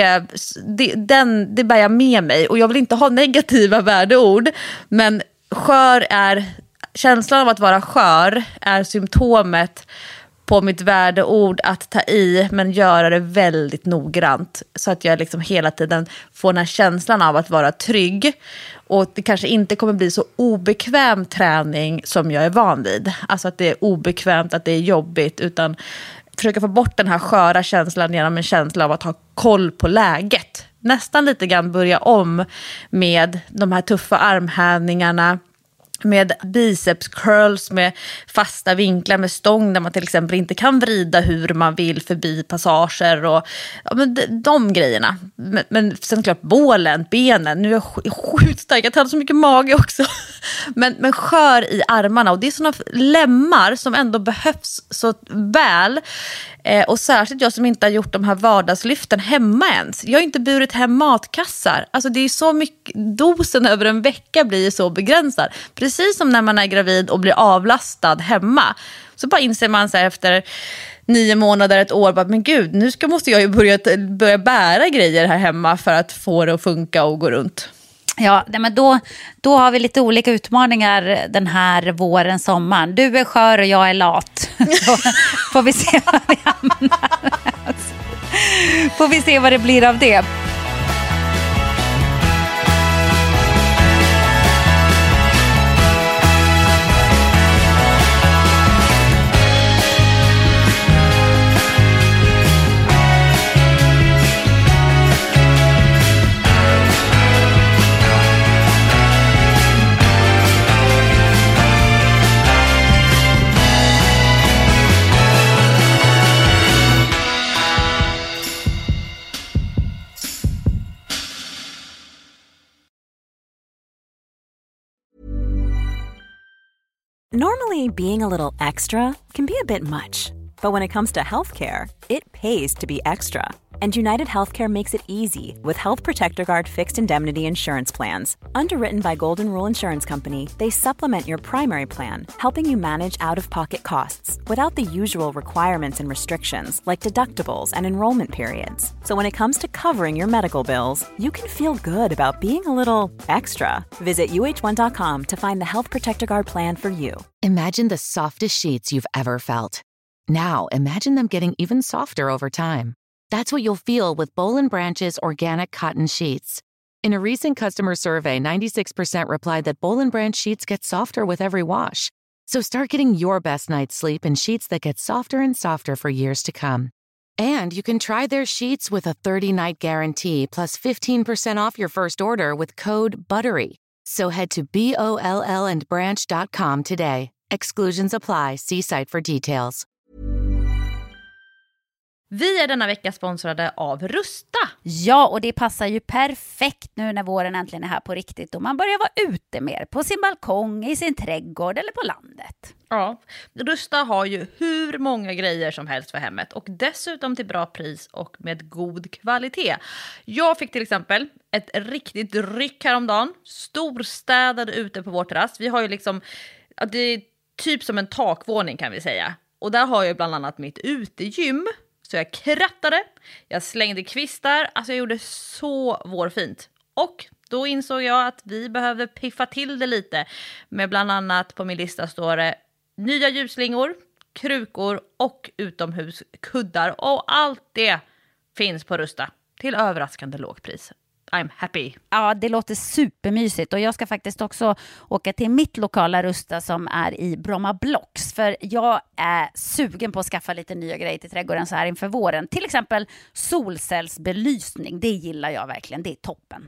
det bär jag med mig. Och jag vill inte ha negativa värdeord. Men känslan av att vara skör är symptomet på mitt värdeord att ta i, men göra det väldigt noggrant så att jag liksom hela tiden får den här känslan av att vara trygg, och det kanske inte kommer bli så obekväm träning som jag är van vid, alltså att det är obekvämt, att det är jobbigt, utan försöka få bort den här sköra känslan genom en känsla av att ha koll på läget, nästan lite grann börja om med de här tuffa armhävningarna, med biceps curls, med fasta vinklar med stång där man till exempel inte kan vrida hur man vill förbi passager och de grejerna. Men sen klart bålen, benen, nu är jag sjukt stark, jag tar så mycket mage också. Men skör i armarna, och det är såna lemmar som ändå behövs så väl. Och särskilt jag som inte har gjort de här vardagslyften hemma ens. Jag har inte burit hem matkassar. Alltså det är så mycket, dosen över en vecka blir så begränsad. Precis som när man är gravid och blir avlastad hemma. Så bara inser man så här efter 9 månader, ett år, bara, men gud, nu måste jag ju börja bära grejer här hemma för att få det att funka och gå runt. Ja, men då har vi lite olika utmaningar den här våren, sommaren. Du är skör och jag är lat. Så får vi se vad vi hamnar. Får vi se vad det blir av det. Normally, being a little extra can be a bit much, but when it comes to healthcare, it pays to be extra. And United Healthcare makes it easy with Health Protector Guard fixed indemnity insurance plans. Underwritten by Golden Rule Insurance Company, they supplement your primary plan, helping you manage out-of-pocket costs without the usual requirements and restrictions like deductibles and enrollment periods. So when it comes to covering your medical bills, you can feel good about being a little extra. Visit uh1.com to find the Health Protector Guard plan for you. Imagine the softest sheets you've ever felt. Now imagine them getting even softer over time. That's what you'll feel with Boll & Branch's organic cotton sheets. In a recent customer survey, 96% replied that Boll & Branch sheets get softer with every wash. So start getting your best night's sleep in sheets that get softer and softer for years to come. And you can try their sheets with a 30-night guarantee plus 15% off your first order with code BUTTERY. So head to BOLLandbranch.com today. Exclusions apply. See site for details. Vi är denna vecka sponsrade av Rusta. Ja, och det passar ju perfekt nu när våren äntligen är här på riktigt och man börjar vara ute mer på sin balkong, i sin trädgård eller på landet. Ja, Rusta har ju hur många grejer som helst för hemmet och dessutom till bra pris och med god kvalitet. Jag fick till exempel ett riktigt ryck häromdagen, storstädade ute på vår terrass. Vi har ju liksom, det är typ som en takvåning kan vi säga. Och där har jag bland annat mitt utegym. Så jag krattade, jag slängde kvistar, alltså jag gjorde så vårfint. Och då insåg jag att vi behövde piffa till det lite. Med bland annat på min lista står det nya ljusslingor, krukor och utomhuskuddar. Och allt det finns på Rusta till överraskande lågpris. I'm happy. Ja, det låter supermysigt och jag ska faktiskt också åka till mitt lokala Rusta som är i Bromma Blocks. För jag är sugen på att skaffa lite nya grejer till trädgården så här inför våren. Till exempel solcellsbelysning, det gillar jag verkligen, det är toppen.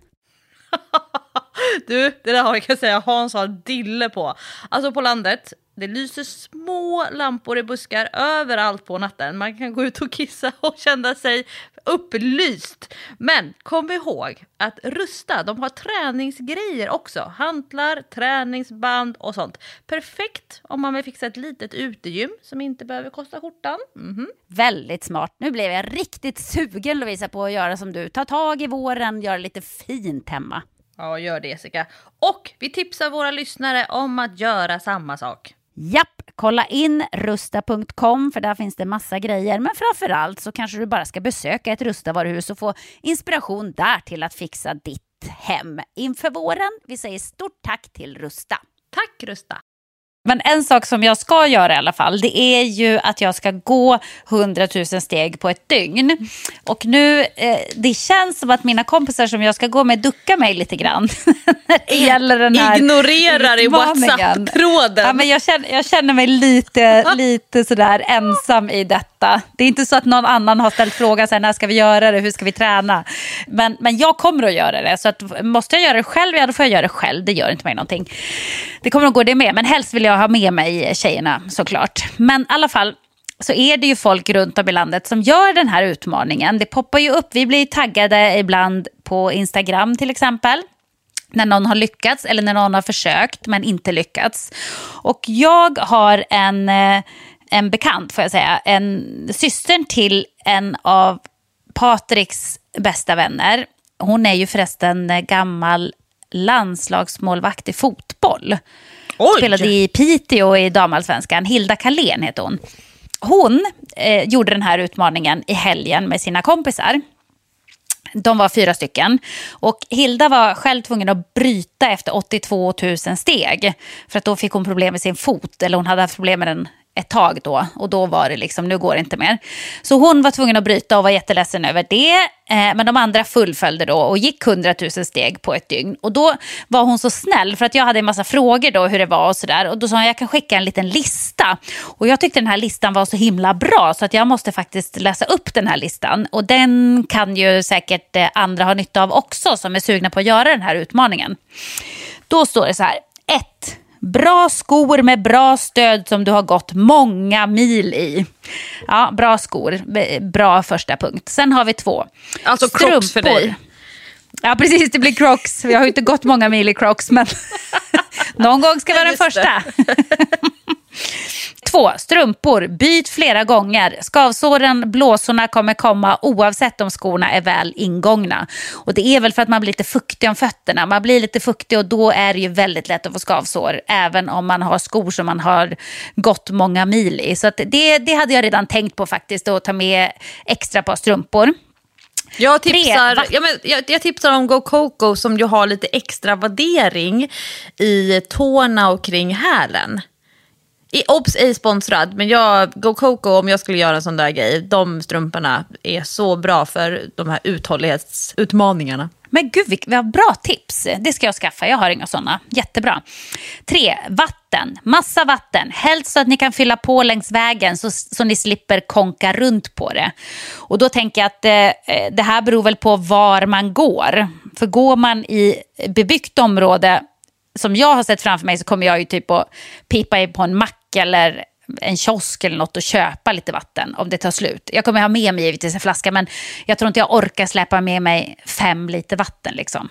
Du, det där har jag kan säga Hans har dille på. Alltså på landet, det lyser små lampor i buskar överallt på natten. Man kan gå ut och kissa och känna sig upplyst. Men kom ihåg att Rusta, de har träningsgrejer också. Hantlar, träningsband och sånt. Perfekt om man vill fixa ett litet utegym som inte behöver kosta skjortan. Väldigt smart. Nu blev jag riktigt sugen, Lovisa, på att göra som du. Ta tag i våren, göra lite fint hemma. Ja, gör det Jessica. Och vi tipsar våra lyssnare om att göra samma sak. Japp, kolla in rusta.com för där finns det massa grejer. Men framförallt så kanske du bara ska besöka ett Rusta-varuhus och få inspiration där till att fixa ditt hem inför våren. Vi säger stort tack till Rusta. Tack Rusta. Men en sak som jag ska göra i alla fall, det är ju att jag ska gå 100 000 steg på ett dygn. Och nu, det känns som att mina kompisar som jag ska gå med duckar mig lite grann. När det gäller den här ignorerar i WhatsApp-tråden. Ja, men jag känner mig lite sådär ensam i detta. Det är inte så att någon annan har ställt frågan så här, när ska vi göra det, hur ska vi träna? Men jag kommer att göra det. Så att, måste jag göra det själv, ja då får jag göra det själv. Det gör inte mig någonting. Det kommer att gå det med, men helst vill jag ha med mig tjejerna såklart. Men i alla fall så är det ju folk runt om i landet som gör den här utmaningen. Det poppar ju upp, vi blir taggade ibland på Instagram till exempel. När någon har lyckats eller när någon har försökt men inte lyckats. Och jag har en bekant, får jag säga, en systern till en av Patriks bästa vänner. Hon är ju förresten gammal landslagsmålvakt i fotboll. Oj. Spelade i Piteå i damallsvenskan. Hilda Kalén heter hon. Hon gjorde den här utmaningen i helgen med sina kompisar. De var 4 stycken. Och Hilda var själv tvungen att bryta efter 82 000 steg. För att då fick hon problem med sin fot. Eller hon hade haft problem med den ett tag då. Och då var det liksom, nu går det inte mer. Så hon var tvungen att bryta och var jätteledsen över det. Men de andra fullföljde då och gick 100 000 steg på ett dygn. Och då var hon så snäll för att jag hade en massa frågor då hur det var och sådär. Och då sa hon, jag kan skicka en liten lista. Och jag tyckte den här listan var så himla bra så att jag måste faktiskt läsa upp den här listan. Och den kan ju säkert andra ha nytta av också som är sugna på att göra den här utmaningen. Då står det så här: 1. Bra skor med bra stöd som du har gått många mil i. Ja, bra skor. Bra första punkt. Sen har vi 2. Alltså Crocs för dig. Ja, precis. Det blir Crocs. Jag har ju inte gått många mil i Crocs, men någon gång ska vara den första. 2. Strumpor. Byt flera gånger. Skavsåren, blåsorna kommer komma oavsett om skorna är väl ingångna. Och det är väl för att man blir lite fuktig om fötterna. Man blir lite fuktig och då är det ju väldigt lätt att få skavsår. Även om man har skor som man har gått många mil i. Så att det hade jag redan tänkt på faktiskt. Att ta med extra par strumpor. Jag tipsar om Go Coco som ju har lite extra vaddering i tårna och kring hälen. Obs är sponsrad, men Go Coco, om jag skulle göra en sån där grej, de strumporna är så bra för de här uthållighetsutmaningarna. Men gud, vad bra tips. Det ska jag skaffa, jag har inga sådana. Jättebra. 3. Vatten. Massa vatten. Helst så att ni kan fylla på längs vägen så ni slipper konka runt på det. Och då tänker jag att det här beror väl på var man går. För går man i bebyggt område, som jag har sett framför mig, så kommer jag ju typ att pipa in på en mack eller en kiosk eller något och köpa lite vatten om det tar slut. Jag kommer ha med mig givetvis en flaska, men jag tror inte jag orkar släppa med mig 5 liter vatten liksom.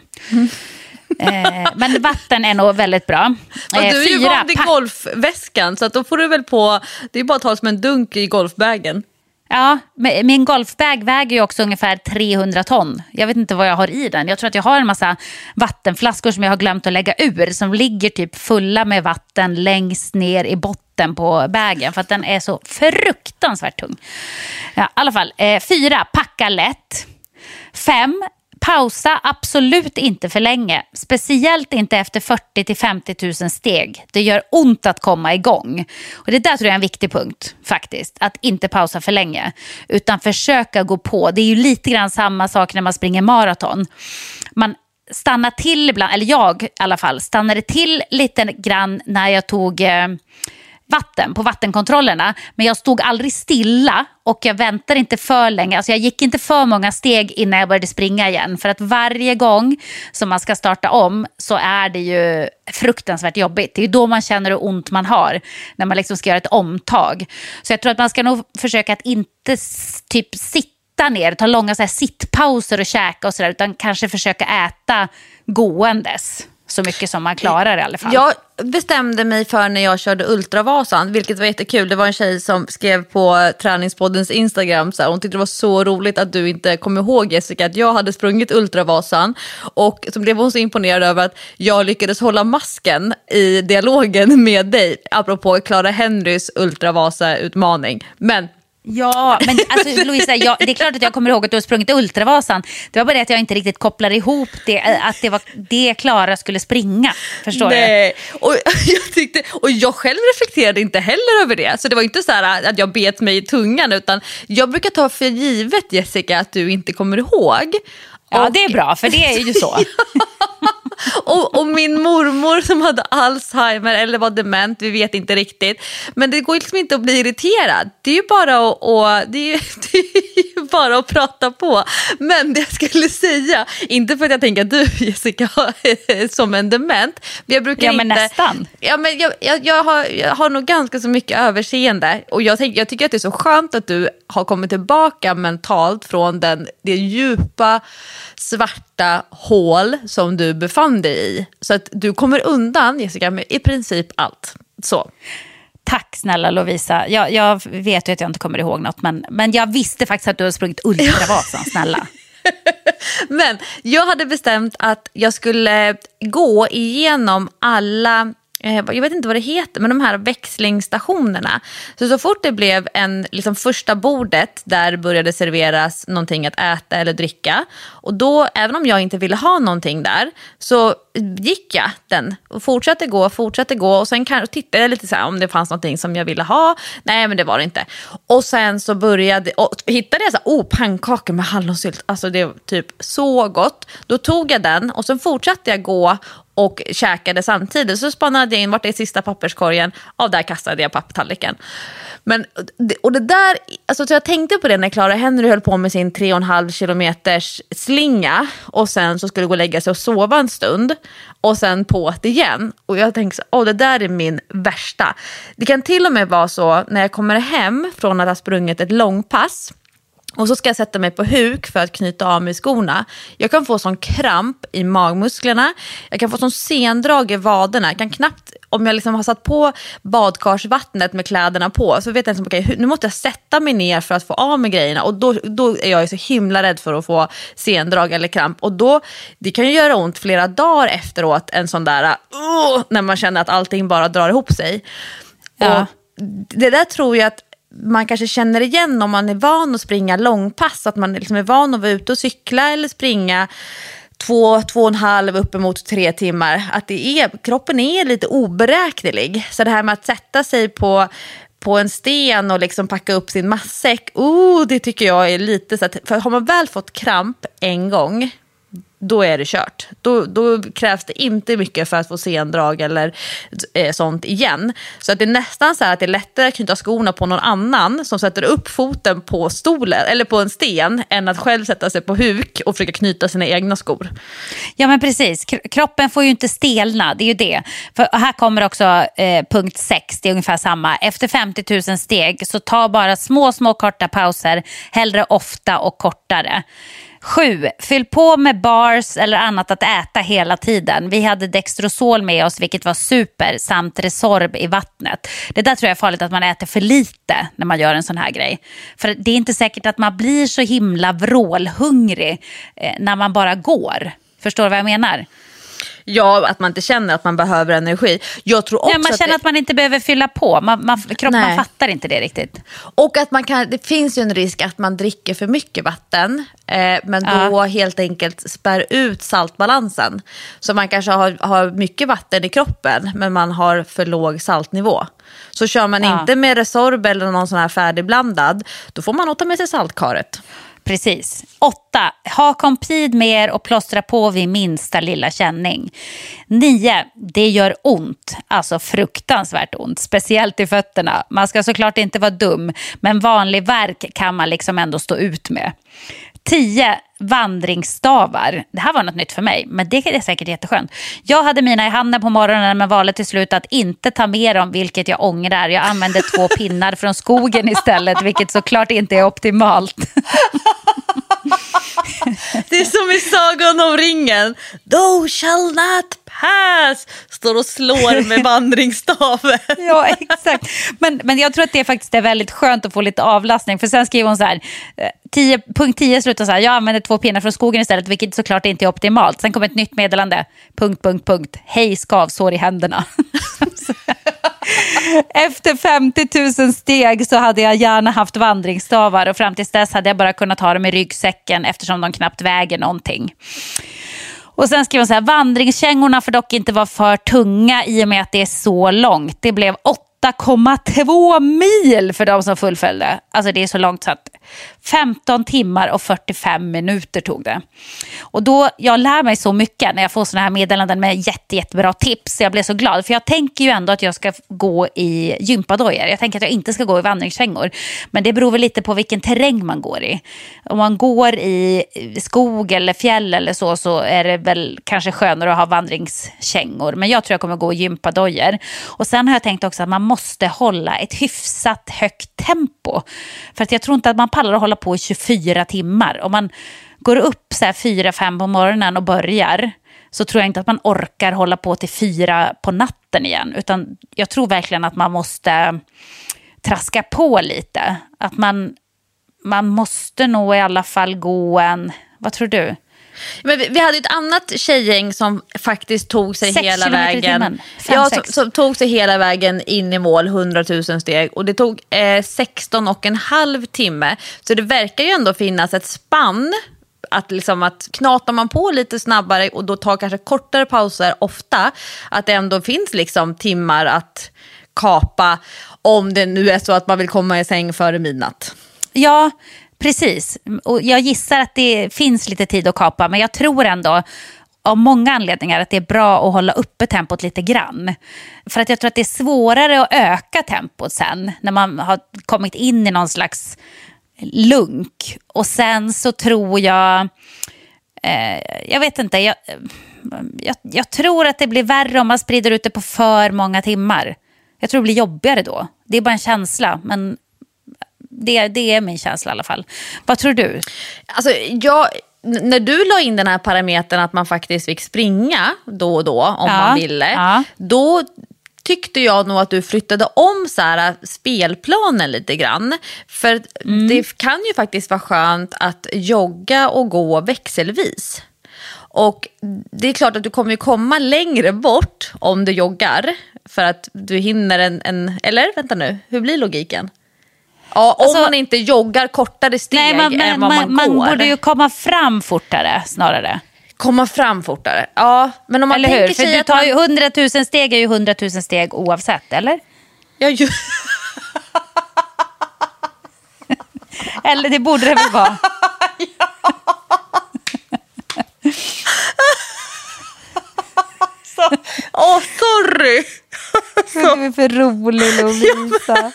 Men vatten är nog väldigt bra. Du är ju van vid golfväskan, så att då får du väl på, det är bara att ta som en dunk i golfbagen. Ja, min golfbag väger ju också ungefär 300 ton. Jag vet inte vad jag har i den. Jag tror att jag har en massa vattenflaskor som jag har glömt att lägga ur, som ligger typ fulla med vatten längst ner i botten på bagen, för att den är så fruktansvärt tung. Ja, i alla fall. 4. Packa lätt. 5. Pausa absolut inte för länge. Speciellt inte efter 40 till 50 000 steg. Det gör ont att komma igång. Och det där tror jag är en viktig punkt faktiskt. Att inte pausa för länge. Utan försöka gå på. Det är ju lite grann samma sak när man springer maraton. Man stannar till ibland. Eller jag i alla fall stannade till lite grann när jag tog vatten på vattenkontrollerna, men jag stod aldrig stilla och jag väntade inte för länge. Alltså jag gick inte för många steg innan jag började springa igen, för att varje gång som man ska starta om så är det ju fruktansvärt jobbigt. Det är ju då man känner hur ont man har när man liksom ska göra ett omtag. Så jag tror att man ska nog försöka att inte typ sitta ner, ta långa så här sittpauser och käka och sådär, utan kanske försöka äta gåendes så mycket som man klarar i alla fall. Jag bestämde mig för när jag körde Ultravasan, vilket var jättekul. Det var en tjej som skrev på Träningspoddens Instagram så här, hon tyckte det var så roligt att du inte kom ihåg, Jessica, att jag hade sprungit Ultravasan, och så blev hon så imponerad över att jag lyckades hålla masken i dialogen med dig, apropå Clara Henrys Ultravasa-utmaning. Men ja, men alltså Louisa, det är klart att jag kommer ihåg att du har sprungit Ultravasan. Det var bara det att jag inte riktigt kopplade ihop det, att det var det Clara skulle springa. Förstår du? Och jag själv reflekterade inte heller över det. Så det var inte så här att jag bet mig i tungan, utan jag brukar ta för givet, Jessica, att du inte kommer ihåg. Ja, det är bra, för det är ju så. Och min mormor som hade Alzheimer eller var dement, vi vet inte riktigt. Men det går liksom inte att bli irriterad. Det är ju bara att prata på. Men det jag skulle säga, inte för att jag tänker att du, Jessica, är som en dement. Jag brukar men inte, nästan. Ja, men jag har nog ganska så mycket överseende. Och jag tycker att det är så skönt att du har kommit tillbaka mentalt från det djupa svarta hål som du befann dig i. Så att du kommer undan, Jessica, med i princip allt. Så. Tack snälla Lovisa. Jag vet ju att jag inte kommer ihåg något, men jag visste faktiskt att du har sprungit Ultravasan, snälla. Men jag hade bestämt att jag skulle gå igenom alla, jag vet inte vad det heter, men de här växlingsstationerna. Så fort det blev liksom första bordet, där började serveras någonting att äta eller dricka. Och då, även om jag inte ville ha någonting där, så gick jag den och fortsatte gå. Och sen tittade jag lite så här om det fanns någonting som jag ville ha. Nej, men det var det inte. Och sen så hittade jag så här, pannkakor med hallonsylt. Alltså det var typ så gott. Då tog jag den och sen fortsatte jag gå och käkade samtidigt. Så spannade jag in vart det är sista papperskorgen. Och där kastade jag papptallriken. Men, och det där, alltså så jag tänkte på det när Clara Henry höll på med sin 3,5 kilometers slinga. Och sen så skulle gå och lägga sig och sova en stund. Och sen på det igen. Och jag tänkte så, det där är min värsta. Det kan till och med vara så när jag kommer hem från att ha sprungit ett långpass. Och så ska jag sätta mig på huk för att knyta av mig skorna. Jag kan få sån kramp i magmusklerna. Jag kan få sån sendrag i vaderna. Jag kan knappt om jag liksom har satt på badkarsvattnet med kläderna på, så vet jag liksom, okej, nu måste jag sätta mig ner för att få av med grejerna, och då är jag så himla rädd för att få sendrag eller kramp, och då, det kan ju göra ont flera dagar efteråt, en sån där när man känner att allting bara drar ihop sig. Och det där tror jag att man kanske känner igen om man är van att springa långpass, att man liksom är van att vara ute och cykla eller springa 2,5 uppemot 3 timmar, att kroppen är lite oberäknelig. Så det här med att sätta sig på en sten och liksom packa upp sin matsäck, det tycker jag är lite så att, för har man väl fått kramp en gång, då är det kört. Då krävs det inte mycket för att få sendrag eller sånt igen. Så att det är nästan så här att det är lättare att knyta skorna på någon annan som sätter upp foten på stolen eller på en sten, än att själv sätta sig på huk och försöka knyta sina egna skor. Ja, men precis. Kroppen får ju inte stelna, det är ju det. För här kommer också punkt 6, det är ungefär samma. Efter 50 000 steg så ta bara små korta pauser, hellre ofta och kortare. 7. Fyll på med bars eller annat att äta hela tiden. Vi hade Dextrosol med oss, vilket var super, samt Resorb i vattnet. Det där tror jag är farligt, att man äter för lite när man gör en sån här grej. För det är inte säkert att man blir så himla vrålhungrig när man bara går. Förstår du vad jag menar? Ja, att man inte känner att man behöver energi. Jag tror också man känner att man inte behöver fylla på. Kroppen fattar inte det riktigt. Och att det finns ju en risk att man dricker för mycket vatten, men då helt enkelt spär ut saltbalansen. Så man kanske har mycket vatten i kroppen, men man har för låg saltnivå. Så kör man inte med Resorb eller någon sån här färdigblandad, då får man ta med sig saltkaret. Precis. 8. Ha Compid med er och plåstra på vid minsta lilla känning. 9. Det gör ont. Alltså fruktansvärt ont. Speciellt i fötterna. Man ska såklart inte vara dum, men vanlig värk kan man liksom ändå stå ut med. 10. Vandringsstavar. Det här var något nytt för mig, men det är säkert jätteskönt. Jag hade mina i handen på morgonen, men valde till slut att inte ta med dem, vilket jag ångrar. Jag använde 2 pinnar från skogen istället, vilket såklart inte är optimalt. Det är som i Sagan om ringen. Thou shall not pass. Står och slår med vandringsstaven. Ja, exakt. Men jag tror att det faktiskt är väldigt skönt att få lite avlastning. För sen skriver hon så här, punkt 10 slutar så här: jag använder 2 pinnar från skogen istället, vilket såklart inte är optimalt. Sen kommer ett nytt meddelande. ... Hej, skavsår i händerna. Efter 50 000 steg så hade jag gärna haft vandringsstavar, och fram tills dess hade jag bara kunnat ha dem i ryggsäcken eftersom de knappt väger någonting. Och sen skriver hon så här: vandringskängorna får dock inte vara för tunga i och med att det är så långt. Det blev 8,2 mil för de som fullföljde. Alltså det är så långt så att 15 timmar och 45 minuter tog det. Och då, jag lär mig så mycket när jag får såna här meddelanden med jättebra tips. Jag blir så glad, för jag tänker ju ändå att jag ska gå i gympadojor. Jag tänker att jag inte ska gå i vandringskängor. Men det beror väl lite på vilken terräng man går i. Om man går i skog eller fjäll eller så är det väl kanske skönare att ha vandringskängor. Men jag tror jag kommer gå i gympadojor. Och sen har jag tänkt också att man måste hålla ett hyfsat högt tempo. För att jag tror inte att man pallar att hålla på i 24 timmar. Om man går upp så här 4-5 på morgonen och börjar, så tror jag inte att man orkar hålla på till 4 på natten igen. Utan jag tror verkligen att man måste traska på lite. Att man måste nog i alla fall gå en... Vad tror du? Men vi hade ett annat tjejgäng som faktiskt tog sig hela vägen. Som tog sig hela vägen in i mål, 100 000 steg. Och det tog 16,5 timme. Så det verkar ju ändå finnas ett spann. Att knatar man på lite snabbare och då tar kanske kortare pauser ofta. Att det ändå finns timmar att kapa, om det nu är så att man vill komma i säng före midnatt. Ja, precis. Och jag gissar att det finns lite tid att kapa, men jag tror ändå av många anledningar att det är bra att hålla uppe tempot lite grann. För att jag tror att det är svårare att öka tempot sen när man har kommit in i någon slags lunk. Och sen så tror jag vet inte, jag tror att det blir värre om man sprider ut det på för många timmar. Jag tror det blir jobbigare då. Det är bara en känsla, men det är min känsla i alla fall. Vad tror du? Alltså, när du la in den här parametern att man faktiskt fick springa då och då om man ville, då tyckte jag nog att du flyttade om så här spelplanen lite grann. För det kan ju faktiskt vara skönt att jogga och gå växelvis. Och det är klart att du kommer ju komma längre bort om du joggar. För att du hinner eller vänta nu, hur blir logiken? Ja, om man inte joggar kortare steg än vad man går. Man borde ju komma fram fortare snarare. Komma fram fortare, ja. Men om man eller tänker hur? sig för du att tar ju 100 000 steg är ju 100 000 steg oavsett, eller? Ja, eller det borde det väl vara. Sorry. Du är för rolig, Lovisa.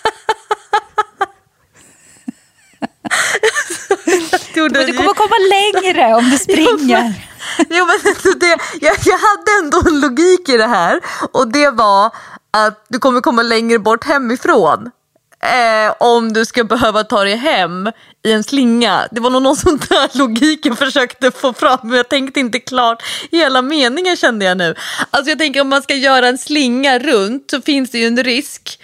Du kommer komma längre om du springer. Jo, men jag hade ändå en logik i det här. Och det var att du kommer komma längre bort hemifrån. Om du ska behöva ta dig hem i en slinga. Det var nog någon sån där logiken försökte få fram. Men jag tänkte inte klart hela meningen, kände jag nu. Alltså jag tänker, om man ska göra en slinga runt så finns det ju en risk.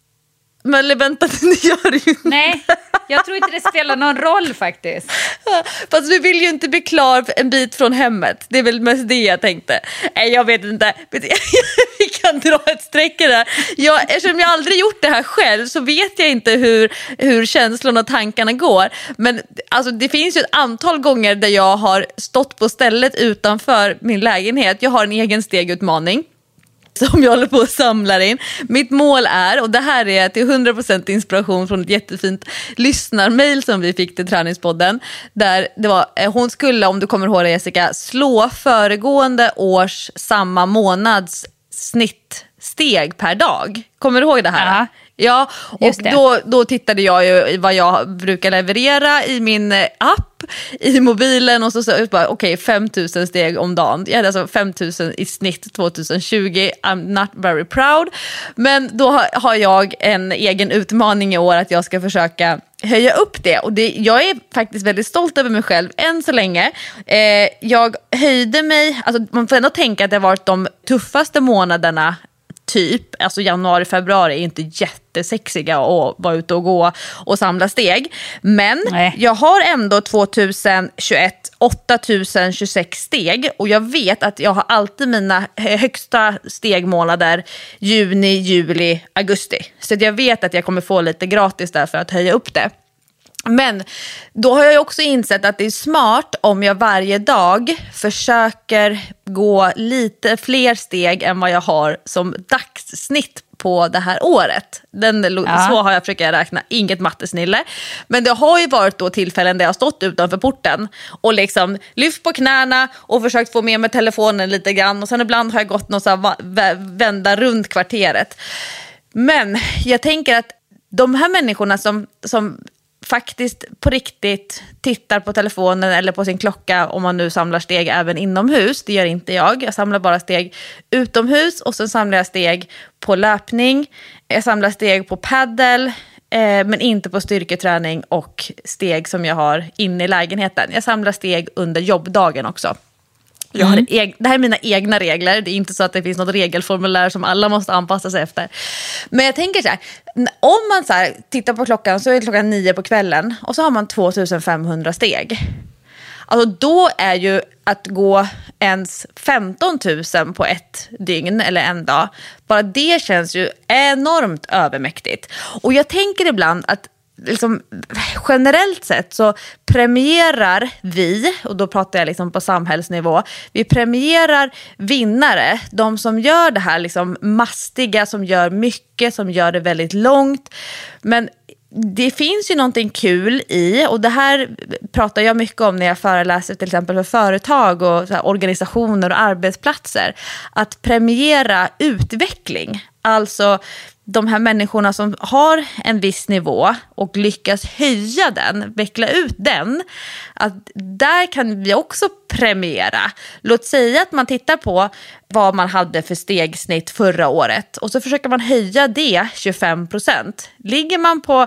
Men vänta, det gör det ju inte. Nej, jag tror inte det spelar någon roll faktiskt. Fast du vill ju inte bli klar en bit från hemmet. Det är väl mest det jag tänkte. Nej, jag vet inte. Vi kan dra ett streck där. Eftersom jag aldrig gjort det här själv så vet jag inte hur känslorna och tankarna går. Men alltså, det finns ju ett antal gånger där jag har stått på stället utanför min lägenhet. Jag har en egen stegutmaning som jag håller på att samla in. Mitt mål är, och det här är till 100% inspiration från ett jättefint lyssnarmail som vi fick till Träningspodden, där det var, hon skulle, om du kommer ihåg det Jessica, slå föregående års samma månads snittsteg per dag. Kommer du ihåg det här? Ja, och då tittade jag ju vad jag brukar leverera i min app i mobilen och så sa jag bara okej, 5000 steg om dagen. Jag hade alltså 5000 i snitt 2020. I'm not very proud. Men då har jag en egen utmaning i år att jag ska försöka höja upp det. Och jag är faktiskt väldigt stolt över mig själv än så länge. Jag höjde mig, alltså man får ändå tänka att det har varit de tuffaste månaderna typ, alltså januari, februari är inte jättesexiga att vara ute och gå och samla steg. Men jag har ändå 2021 8026 steg och jag vet att jag har alltid mina högsta stegmånader juni, juli, augusti. Så jag vet att jag kommer få lite gratis där för att höja upp det. Men då har jag också insett att det är smart om jag varje dag försöker gå lite fler steg än vad jag har som dagssnitt på det här året. Så har jag försökt räkna, inget mattesnille. Men det har ju varit då tillfällen där jag har stått utanför porten och liksom lyft på knäna och försökt få med mig telefonen lite grann. Och sen ibland har jag gått någon så här vända runt kvarteret. Men jag tänker att de här människorna som faktiskt på riktigt tittar på telefonen eller på sin klocka, om man nu samlar steg även inomhus, det gör inte jag. Jag samlar bara steg utomhus och sen samlar jag steg på löpning. Jag samlar steg på paddel, men inte på styrketräning och steg som jag har inne i lägenheten. Jag samlar steg under jobbdagen också. Det här är mina egna regler. Det är inte så att det finns något regelformulär som alla måste anpassa sig efter. Men jag tänker så här, om man så här tittar på klockan så är det klockan 9 på kvällen och så har man 2500 steg. Alltså då är ju att gå ens 15 000 på ett dygn eller en dag, bara det känns ju enormt övermäktigt. Och jag tänker ibland att liksom, generellt sett så premierar vi, och då pratar jag liksom på samhällsnivå, vi premierar vinnare, de som gör det här liksom mastiga, som gör mycket, som gör det väldigt långt. Men det finns ju någonting kul i, och det här pratar jag mycket om när jag föreläser till exempel för företag och så här, organisationer och arbetsplatser, att premiera utveckling. Alltså de här människorna som har en viss nivå och lyckas höja den, veckla ut den, att där kan vi också premiera. Låt säga att man tittar på vad man hade för stegsnitt förra året och så försöker man höja det 25%. Ligger man på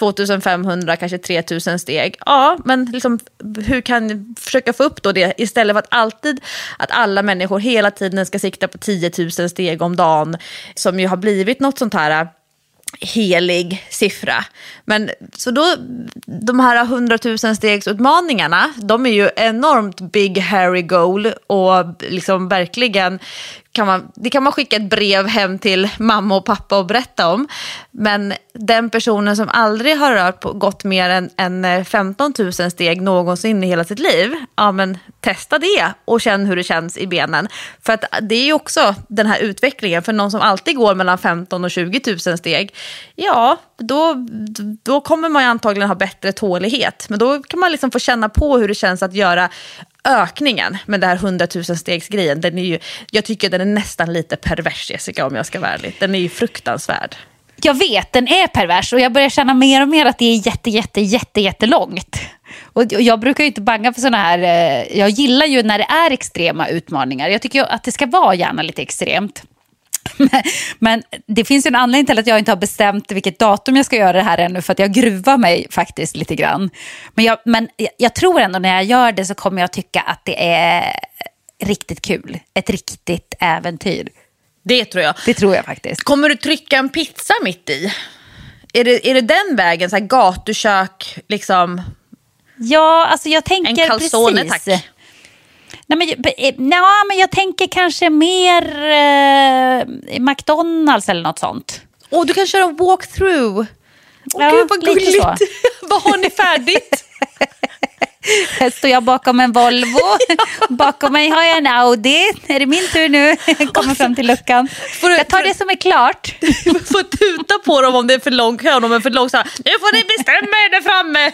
2500, kanske 3000 steg, ja, men liksom, hur kan vi försöka få upp då det istället för att alla människor hela tiden ska sikta på 10 000 steg om dagen som ju har blivit något sånt här helig siffra. Men så då, de här 100 000 stegsutmaningarna, de är ju enormt big hairy goal och liksom verkligen det kan man skicka ett brev hem till mamma och pappa och berätta om. Men den personen som aldrig har gått mer än 15 000 steg någonsin i hela sitt liv, ja men testa det och känn hur det känns i benen. För att det är ju också den här utvecklingen. För någon som alltid går mellan 15 och 20 000 steg, ja då kommer man ju antagligen ha bättre tålighet. Men då kan man liksom få känna på hur det känns att göra ökningen med det här 100 000 stegsgrejen. Jag tycker den är nästan lite pervers, Jessica, om jag ska vara ärlig. Den är ju fruktansvärd. Jag vet, den är pervers och jag börjar känna mer och mer att det är jättelångt. Och jag brukar ju inte banga för såna här, jag gillar ju när det är extrema utmaningar. Jag tycker ju att det ska vara gärna lite extremt. Men det finns ju en anledning till att jag inte har bestämt vilket datum jag ska göra det här ännu, för att jag gruvar mig faktiskt lite grann. Men jag tror ändå när jag gör det så kommer jag tycka att det är riktigt kul. Ett riktigt äventyr. Det tror jag. Det tror jag faktiskt. Kommer du trycka en pizza mitt i? Är det den vägen, så här gatukök liksom? Ja, alltså jag tänker en calzone, precis. Tack. Men jag tänker kanske mer McDonalds eller något sånt. Du kan köra en walkthrough. Ja, Gud vad gulligt. Vad har ni färdigt? Här står jag bakom en Volvo. Bakom mig har jag en Audi. Är det min tur nu? Kommer fram till luckan. Jag tar det som är klart. Du får tuta på dem om det är för lång kö. Om de är för lång så här, nu får ni bestämma er där framme.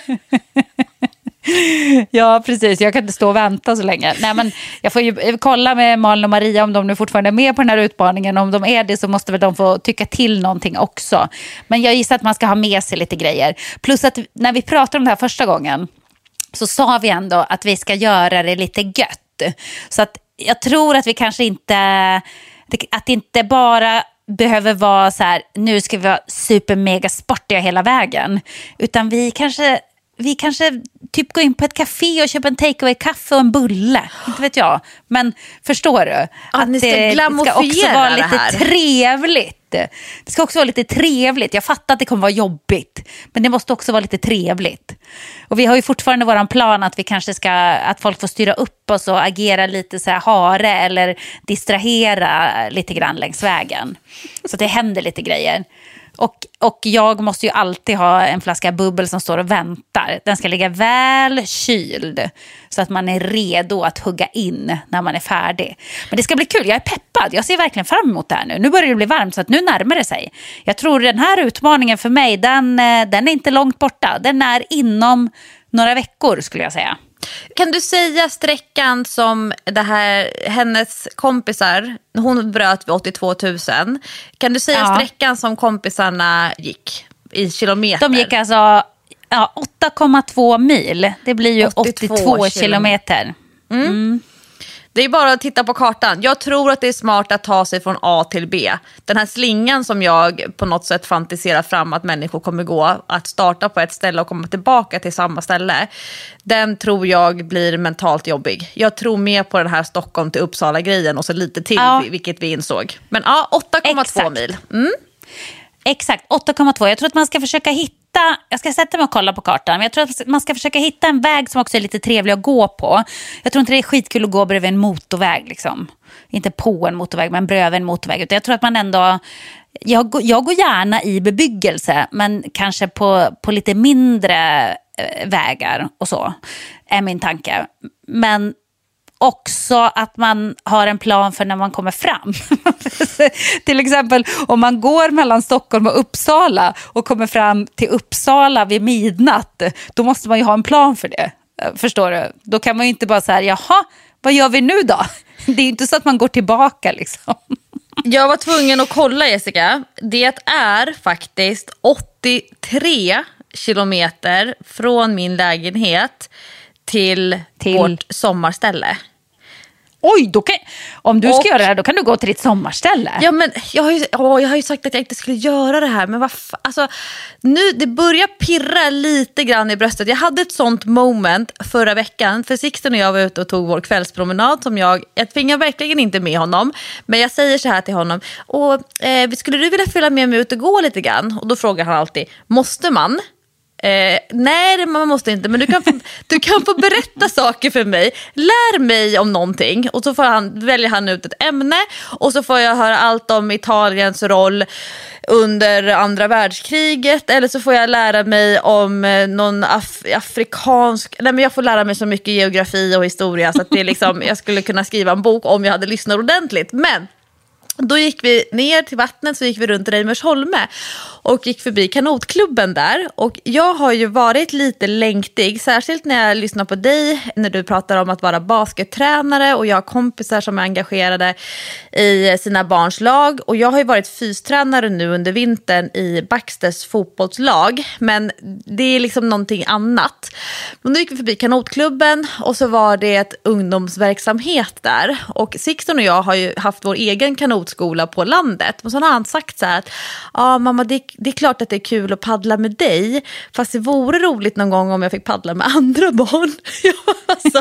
Ja, precis. Jag kan inte stå och vänta så länge. Nej, men jag får ju kolla med Malin och Maria om de nu fortfarande är med på den här utmaningen. Om de är det så måste väl de få tycka till någonting också. Men jag gissar att man ska ha med sig lite grejer. Plus att när vi pratade om det här första gången så sa vi ändå att vi ska göra det lite gött. Så att jag tror att vi kanske inte... Att det inte bara behöver vara så här, nu ska vi vara super mega sportiga hela vägen. Utan vi kanske typ går in på ett café och köper en takeaway-kaffe och en bulle. Inte vet jag. Men förstår du? Att ni ska det ska också vara lite trevligt. Det ska också vara lite trevligt. Jag fattar att det kommer vara jobbigt. Men det måste också vara lite trevligt. Och vi har ju fortfarande våran plan att vi kanske ska, att folk får styra upp oss och agera lite så här hare eller distrahera lite grann längs vägen. Så att det händer lite grejer. Och jag måste ju alltid ha en flaska bubbel som står och väntar. Den ska ligga väl kyld så att man är redo att hugga in när man är färdig. Men det ska bli kul, jag är peppad. Jag ser verkligen fram emot det här nu. Nu börjar det bli varmt så att nu närmar det sig. Jag tror den här utmaningen för mig, den är inte långt borta. Den är inom några veckor skulle jag säga. Kan du säga sträckan som hennes kompisar, hon bröt vid 82 000. Kan du säga sträckan som kompisarna gick i kilometer? De gick alltså 8,2 mil. Det blir ju 82 kilometer. Mm. Det är bara att titta på kartan. Jag tror att det är smart att ta sig från A till B. Den här slingan som jag på något sätt fantiserar fram att människor kommer gå, att starta på ett ställe och komma tillbaka till samma ställe, den tror jag blir mentalt jobbig. Jag tror mer på den här Stockholm till Uppsala-grejen och så lite till, vilket vi insåg. Men 8,2 mil. Mm. Exakt, 8,2. Jag tror att man ska försöka jag ska sätta mig och kolla på kartan, men jag tror att man ska försöka hitta en väg som också är lite trevlig att gå på. Jag tror inte det är skitkul att gå bredvid en motorväg liksom. Inte på en motorväg, men bredvid en motorväg. Utan jag tror att man ändå... Jag går gärna i bebyggelse, men kanske på lite mindre vägar och så är min tanke. Men också att man har en plan för när man kommer fram. Till exempel om man går mellan Stockholm och Uppsala och kommer fram till Uppsala vid midnatt, då måste man ju ha en plan för det. Förstår du? Då kan man ju inte bara säga, jaha, vad gör vi nu då? Det är inte så att man går tillbaka liksom. Jag var tvungen att kolla, Jessica. Det är faktiskt 83 kilometer från min lägenhet till vårt sommarställe. Oj, om du ska göra det här, då kan du gå till ditt sommarställe. Ja, men jag har ju sagt att jag inte skulle göra det här. Men alltså, nu det börjar pirra lite grann i bröstet. Jag hade ett sånt moment förra veckan. För Sixten och jag var ute och tog vår kvällspromenad. Jag tvingar verkligen inte med honom. Men jag säger så här till honom. Skulle du vilja följa med mig ut och gå lite grann? Och då frågar han alltid, måste man? Nej, man måste inte. Men du kan få berätta saker för mig. Lär mig om någonting. Och så väljer han ut ett ämne. Och så får jag höra allt om Italiens roll under andra världskriget. Eller så får jag lära mig om någon afrikansk... Nej, men jag får lära mig så mycket geografi och historia. Så att det är liksom, jag skulle kunna skriva en bok om jag hade lyssnat ordentligt. Men då gick vi ner till vattnet, så gick vi runt Reimersholme och gick förbi kanotklubben där. Och jag har ju varit lite längtig, särskilt när jag lyssnar på dig, när du pratar om att vara baskettränare, och jag har kompisar som är engagerade i sina barns lag. Och jag har ju varit fystränare nu under vintern i Baxters fotbollslag, men det är liksom någonting annat. Och då gick vi förbi kanotklubben och så var det ett ungdomsverksamhet där. Och Sixten och jag har ju haft vår egen kanotskola på landet. Och så har han sagt så här att mamma, det är klart att det är kul att paddla med dig, fast det vore roligt någon gång om jag fick paddla med andra barn. Alltså.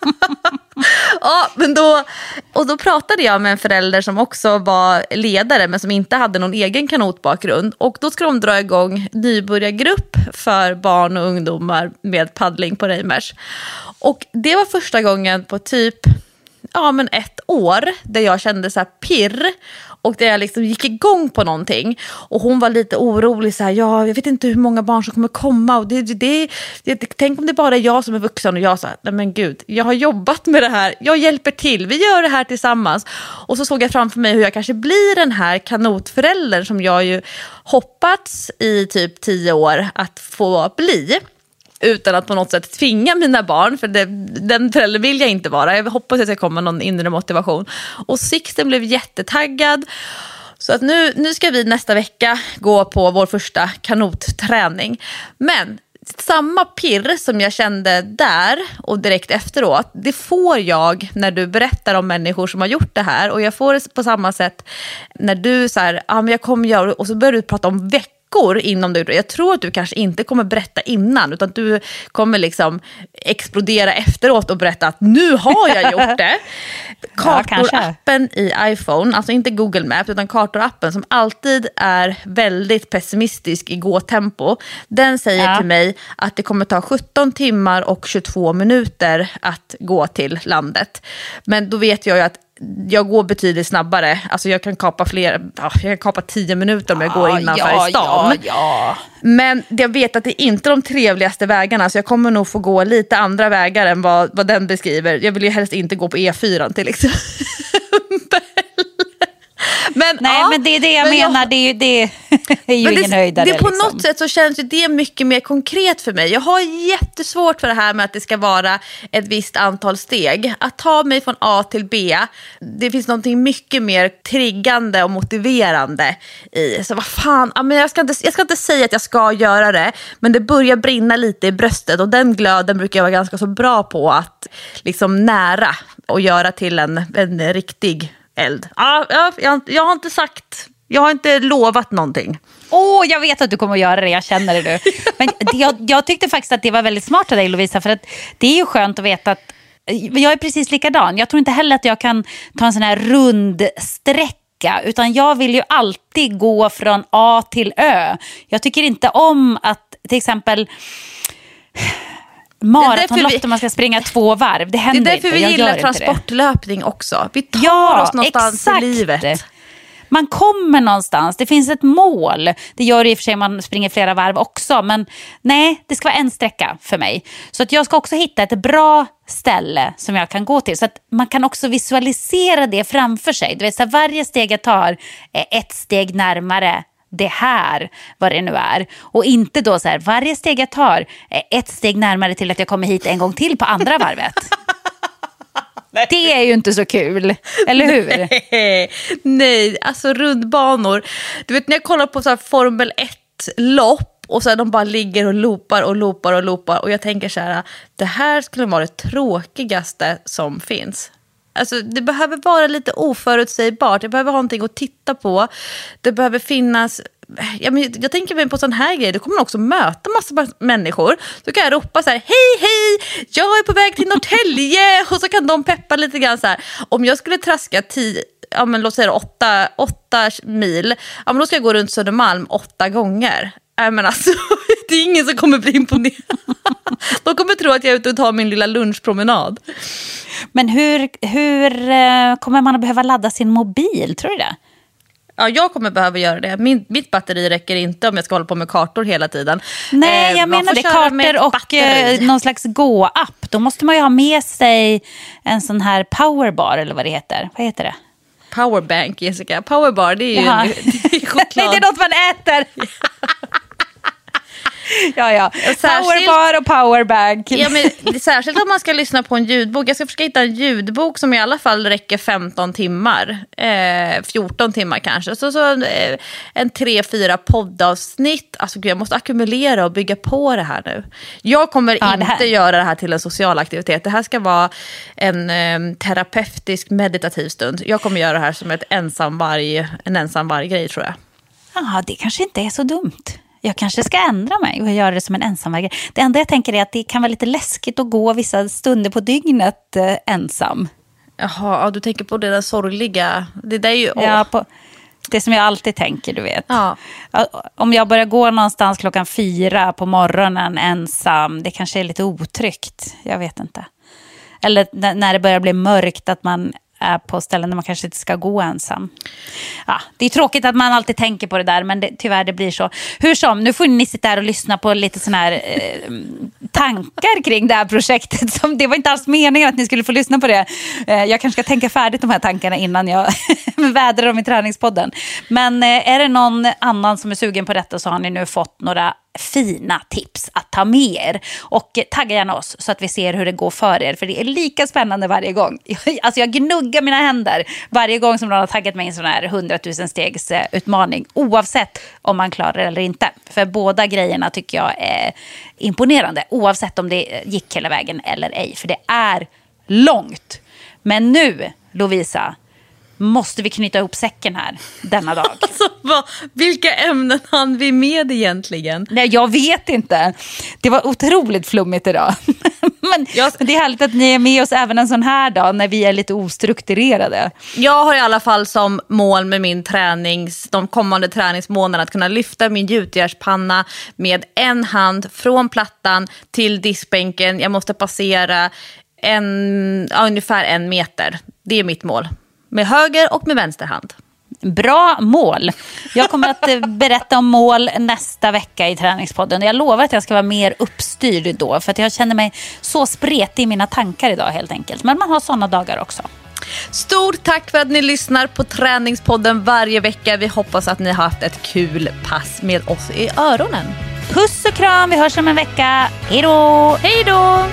Men då pratade jag med en förälder som också var ledare, men som inte hade någon egen kanotbakgrund. Och då ska de dra igång nybörjargrupp för barn och ungdomar med paddling på Reimers. Och det var första gången på typ 1 år där jag kände så här pirr, och där jag liksom gick igång på någonting. Och hon var lite orolig så här, jag vet inte hur många barn som kommer komma, och tänk om det bara är jag som är vuxen. Och jag sa, nej men gud, jag har jobbat med det här, jag hjälper till, vi gör det här tillsammans. Och så såg jag framför mig hur jag kanske blir den här kanotföräldern som jag ju hoppats i typ 10 år att få bli, utan att på något sätt tvinga mina barn, för den förälder vill jag inte vara. Jag hoppas att det ska komma någon inre motivation. Och Sixten blev jättetaggad. Så att nu ska vi nästa vecka gå på vår första kanotträning. Men samma pirr som jag kände där och direkt efteråt, det får jag när du berättar om människor som har gjort det här. Och jag får det på samma sätt när du så här, men jag kommer göra, och så börjar du prata om veckor inom det. Jag tror att du kanske inte kommer berätta innan, utan du kommer liksom explodera efteråt och berätta att nu har jag gjort det. Kartor-appen i iPhone, alltså inte Google Maps utan Kartor-appen, som alltid är väldigt pessimistisk i gåtempo, den säger till mig att det kommer ta 17 timmar och 22 minuter att gå till landet. Men då vet jag ju att jag går betydligt snabbare. Alltså jag kan kapa 10 minuter om jag går innanför i stan. Men jag vet att det är inte de trevligaste vägarna, så jag kommer nog få gå lite andra vägar än vad den beskriver. Jag vill ju helst inte gå på E4 till exempel. Men det är det jag menar. Det är ju ingen höjdare. Det på något sätt så känns det mycket mer konkret för mig. Jag har jättesvårt för det här med att det ska vara ett visst antal steg. Att ta mig från A till B, det finns någonting mycket mer triggande och motiverande i. Så vad fan, men jag ska inte säga att jag ska göra det, men det börjar brinna lite i bröstet, och den glöden brukar jag vara ganska så bra på att liksom nära och göra till en riktig eld. Jag har inte sagt, jag har inte lovat någonting. Jag vet att du kommer att göra det, jag känner det nu. Men jag tyckte faktiskt att det var väldigt smart av dig, Lovisa, för att det är ju skönt att veta att jag är precis likadan. Jag tror inte heller att jag kan ta en sån här rundsträcka, utan jag vill ju alltid gå från A till Ö. Jag tycker inte om att till exempel maratonlopp där man ska springa 2 varv. Det händer inte. Det är därför vi gillar transportlöpning också. Vi tar oss någonstans i livet. Man kommer någonstans. Det finns ett mål. Det gör det i och för sig man springer flera varv också. Men nej, det ska vara en sträcka för mig. Så att jag ska också hitta ett bra ställe som jag kan gå till. Så att man kan också visualisera det framför sig. Du vet, så varje steg jag tar är ett steg närmare det här, vad det nu är. Och inte då så här, varje steg jag tar är ett steg närmare till att jag kommer hit en gång till på andra varvet. Det är ju inte så kul, eller hur? Nej, alltså rundbanor. Du vet, när jag kollar på så här Formel 1-lopp och så här, de bara ligger och loopar. Och jag tänker så här, det här skulle vara det tråkigaste som finns. Alltså, det behöver vara lite oförutsägbart. Det behöver ha någonting att titta på. Det behöver finnas... Jag tänker mig på sån här grejer. Då kommer man också möta massa människor. Så kan jag ropa så här: hej, jag är på väg till Norrtälje. Och så kan de peppa lite grann så här. Om jag skulle traska 8 mil, men då ska jag gå runt Södermalm 8 gånger. Men alltså, det är ingen som kommer bli imponerad. De kommer tro att jag är ute och tar min lilla lunchpromenad. Men hur kommer man att behöva ladda sin mobil, tror du det? Ja, jag kommer behöva göra det. Mitt batteri räcker inte om jag ska hålla på med kartor hela tiden. Nej, jag menar det. Kartor och någon slags gå-app. Då måste man ju ha med sig en sån här powerbar, eller vad det heter. Vad heter det? Powerbank, Jessica. Powerbar, det är ju choklad. Nej, det är något man äter. Ja. Powerbar och powerbank. Ja, men särskilt om man ska lyssna på en ljudbok. Jag ska försöka hitta en ljudbok som i alla fall räcker 15 timmar. 14 timmar kanske. Så en 3-4 poddavsnitt. Alltså gud, jag måste ackumulera och bygga på det här nu. Jag kommer inte göra det här till en social aktivitet. Det här ska vara en terapeutisk meditativ stund. Jag kommer göra det här som en ensam varggrej, tror jag. Ja, det kanske inte är så dumt. Jag kanske ska ändra mig och göra det som en ensamväg. Det enda jag tänker är att det kan vara lite läskigt att gå vissa stunder på dygnet ensam. Jaha, du tänker på det där sorgliga. Det där är ju... Ja, på det som jag alltid tänker, du vet. Ja. Om jag börjar gå någonstans 4 på morgonen ensam, det kanske är lite otryggt. Jag vet inte. Eller när det börjar bli mörkt, att man är på ställen där man kanske inte ska gå ensam. Ja, det är tråkigt att man alltid tänker på det där, men tyvärr det blir så. Hur som, nu får ni sitta där och lyssna på lite sån här tankar kring det här projektet. Det var inte alls meningen att ni skulle få lyssna på det. Jag kanske ska tänka färdigt de här tankarna innan jag vädrar dem i träningspodden. Men är det någon annan som är sugen på detta, så har ni nu fått några fina tips att ta med er. Och tagga gärna oss så att vi ser hur det går för er. För det är lika spännande varje gång. Alltså jag gnuggar mina händer varje gång som någon har taggat mig i en sån här 100 000 stegs utmaning. Oavsett om man klarar det eller inte. För båda grejerna tycker jag är imponerande. Oavsett om det gick hela vägen eller ej. För det är långt. Men nu, Lovisa, måste vi knyta ihop säcken här denna dag. Alltså, vilka ämnen hann vi med egentligen? Nej, jag vet inte. Det var otroligt flummigt idag. Men det är härligt att ni är med oss även en sån här dag när vi är lite ostrukturerade. Jag har i alla fall som mål med min de kommande träningsmånaderna att kunna lyfta min gjutjärnspanna med en hand från plattan till diskbänken. Jag måste passera ungefär 1 meter. Det är mitt mål. Med höger och med vänster hand. Bra mål. Jag kommer att berätta om mål nästa vecka i träningspodden. Jag lovar att jag ska vara mer uppstyrd då. För att jag känner mig så spretig i mina tankar idag helt enkelt. Men man har sådana dagar också. Stort tack för att ni lyssnar på träningspodden varje vecka. Vi hoppas att ni har haft ett kul pass med oss i öronen. Puss och kram, vi hörs om en vecka. Hej då! Hej då!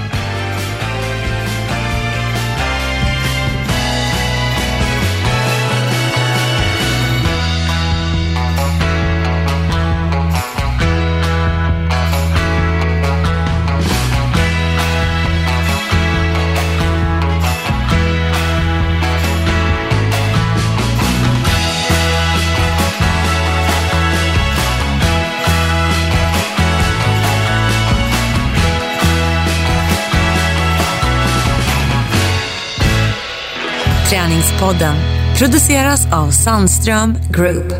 Träningspodden produceras av Sandström Group.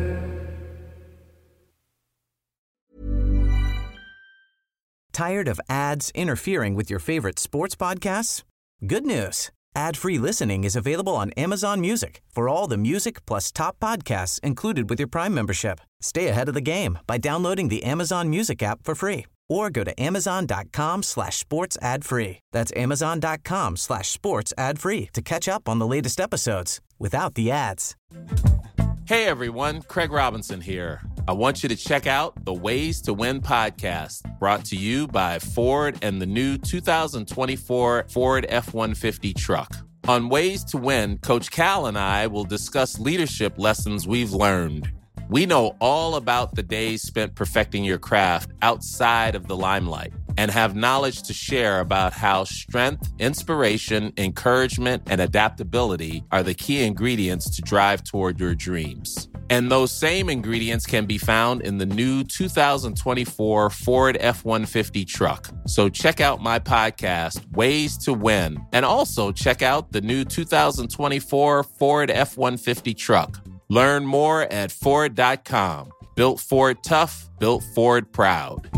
Tired of ads interfering with your favorite sports podcasts? Good news. Ad-free listening is available on Amazon Music for all the music plus top podcasts included with your Prime membership. Stay ahead of the game by downloading the Amazon Music app for free or go to amazon.com/sports ad free. That's amazon.com/sports ad free to catch up on the latest episodes without the ads. Hey everyone, Craig Robinson here. I want you to check out the Ways to Win podcast, brought to you by Ford and the new 2024 Ford F-150 truck. On Ways to Win, Coach Cal and I will discuss leadership lessons we've learned. We know all about the days spent perfecting your craft outside of the limelight. and have knowledge to share about how strength, inspiration, encouragement, and adaptability are the key ingredients to drive toward your dreams. And those same ingredients can be found in the new 2024 Ford F-150 truck. So check out my podcast, Ways to Win, and also check out the new 2024 Ford F-150 truck. Learn more at Ford.com. Built Ford tough, built Ford proud.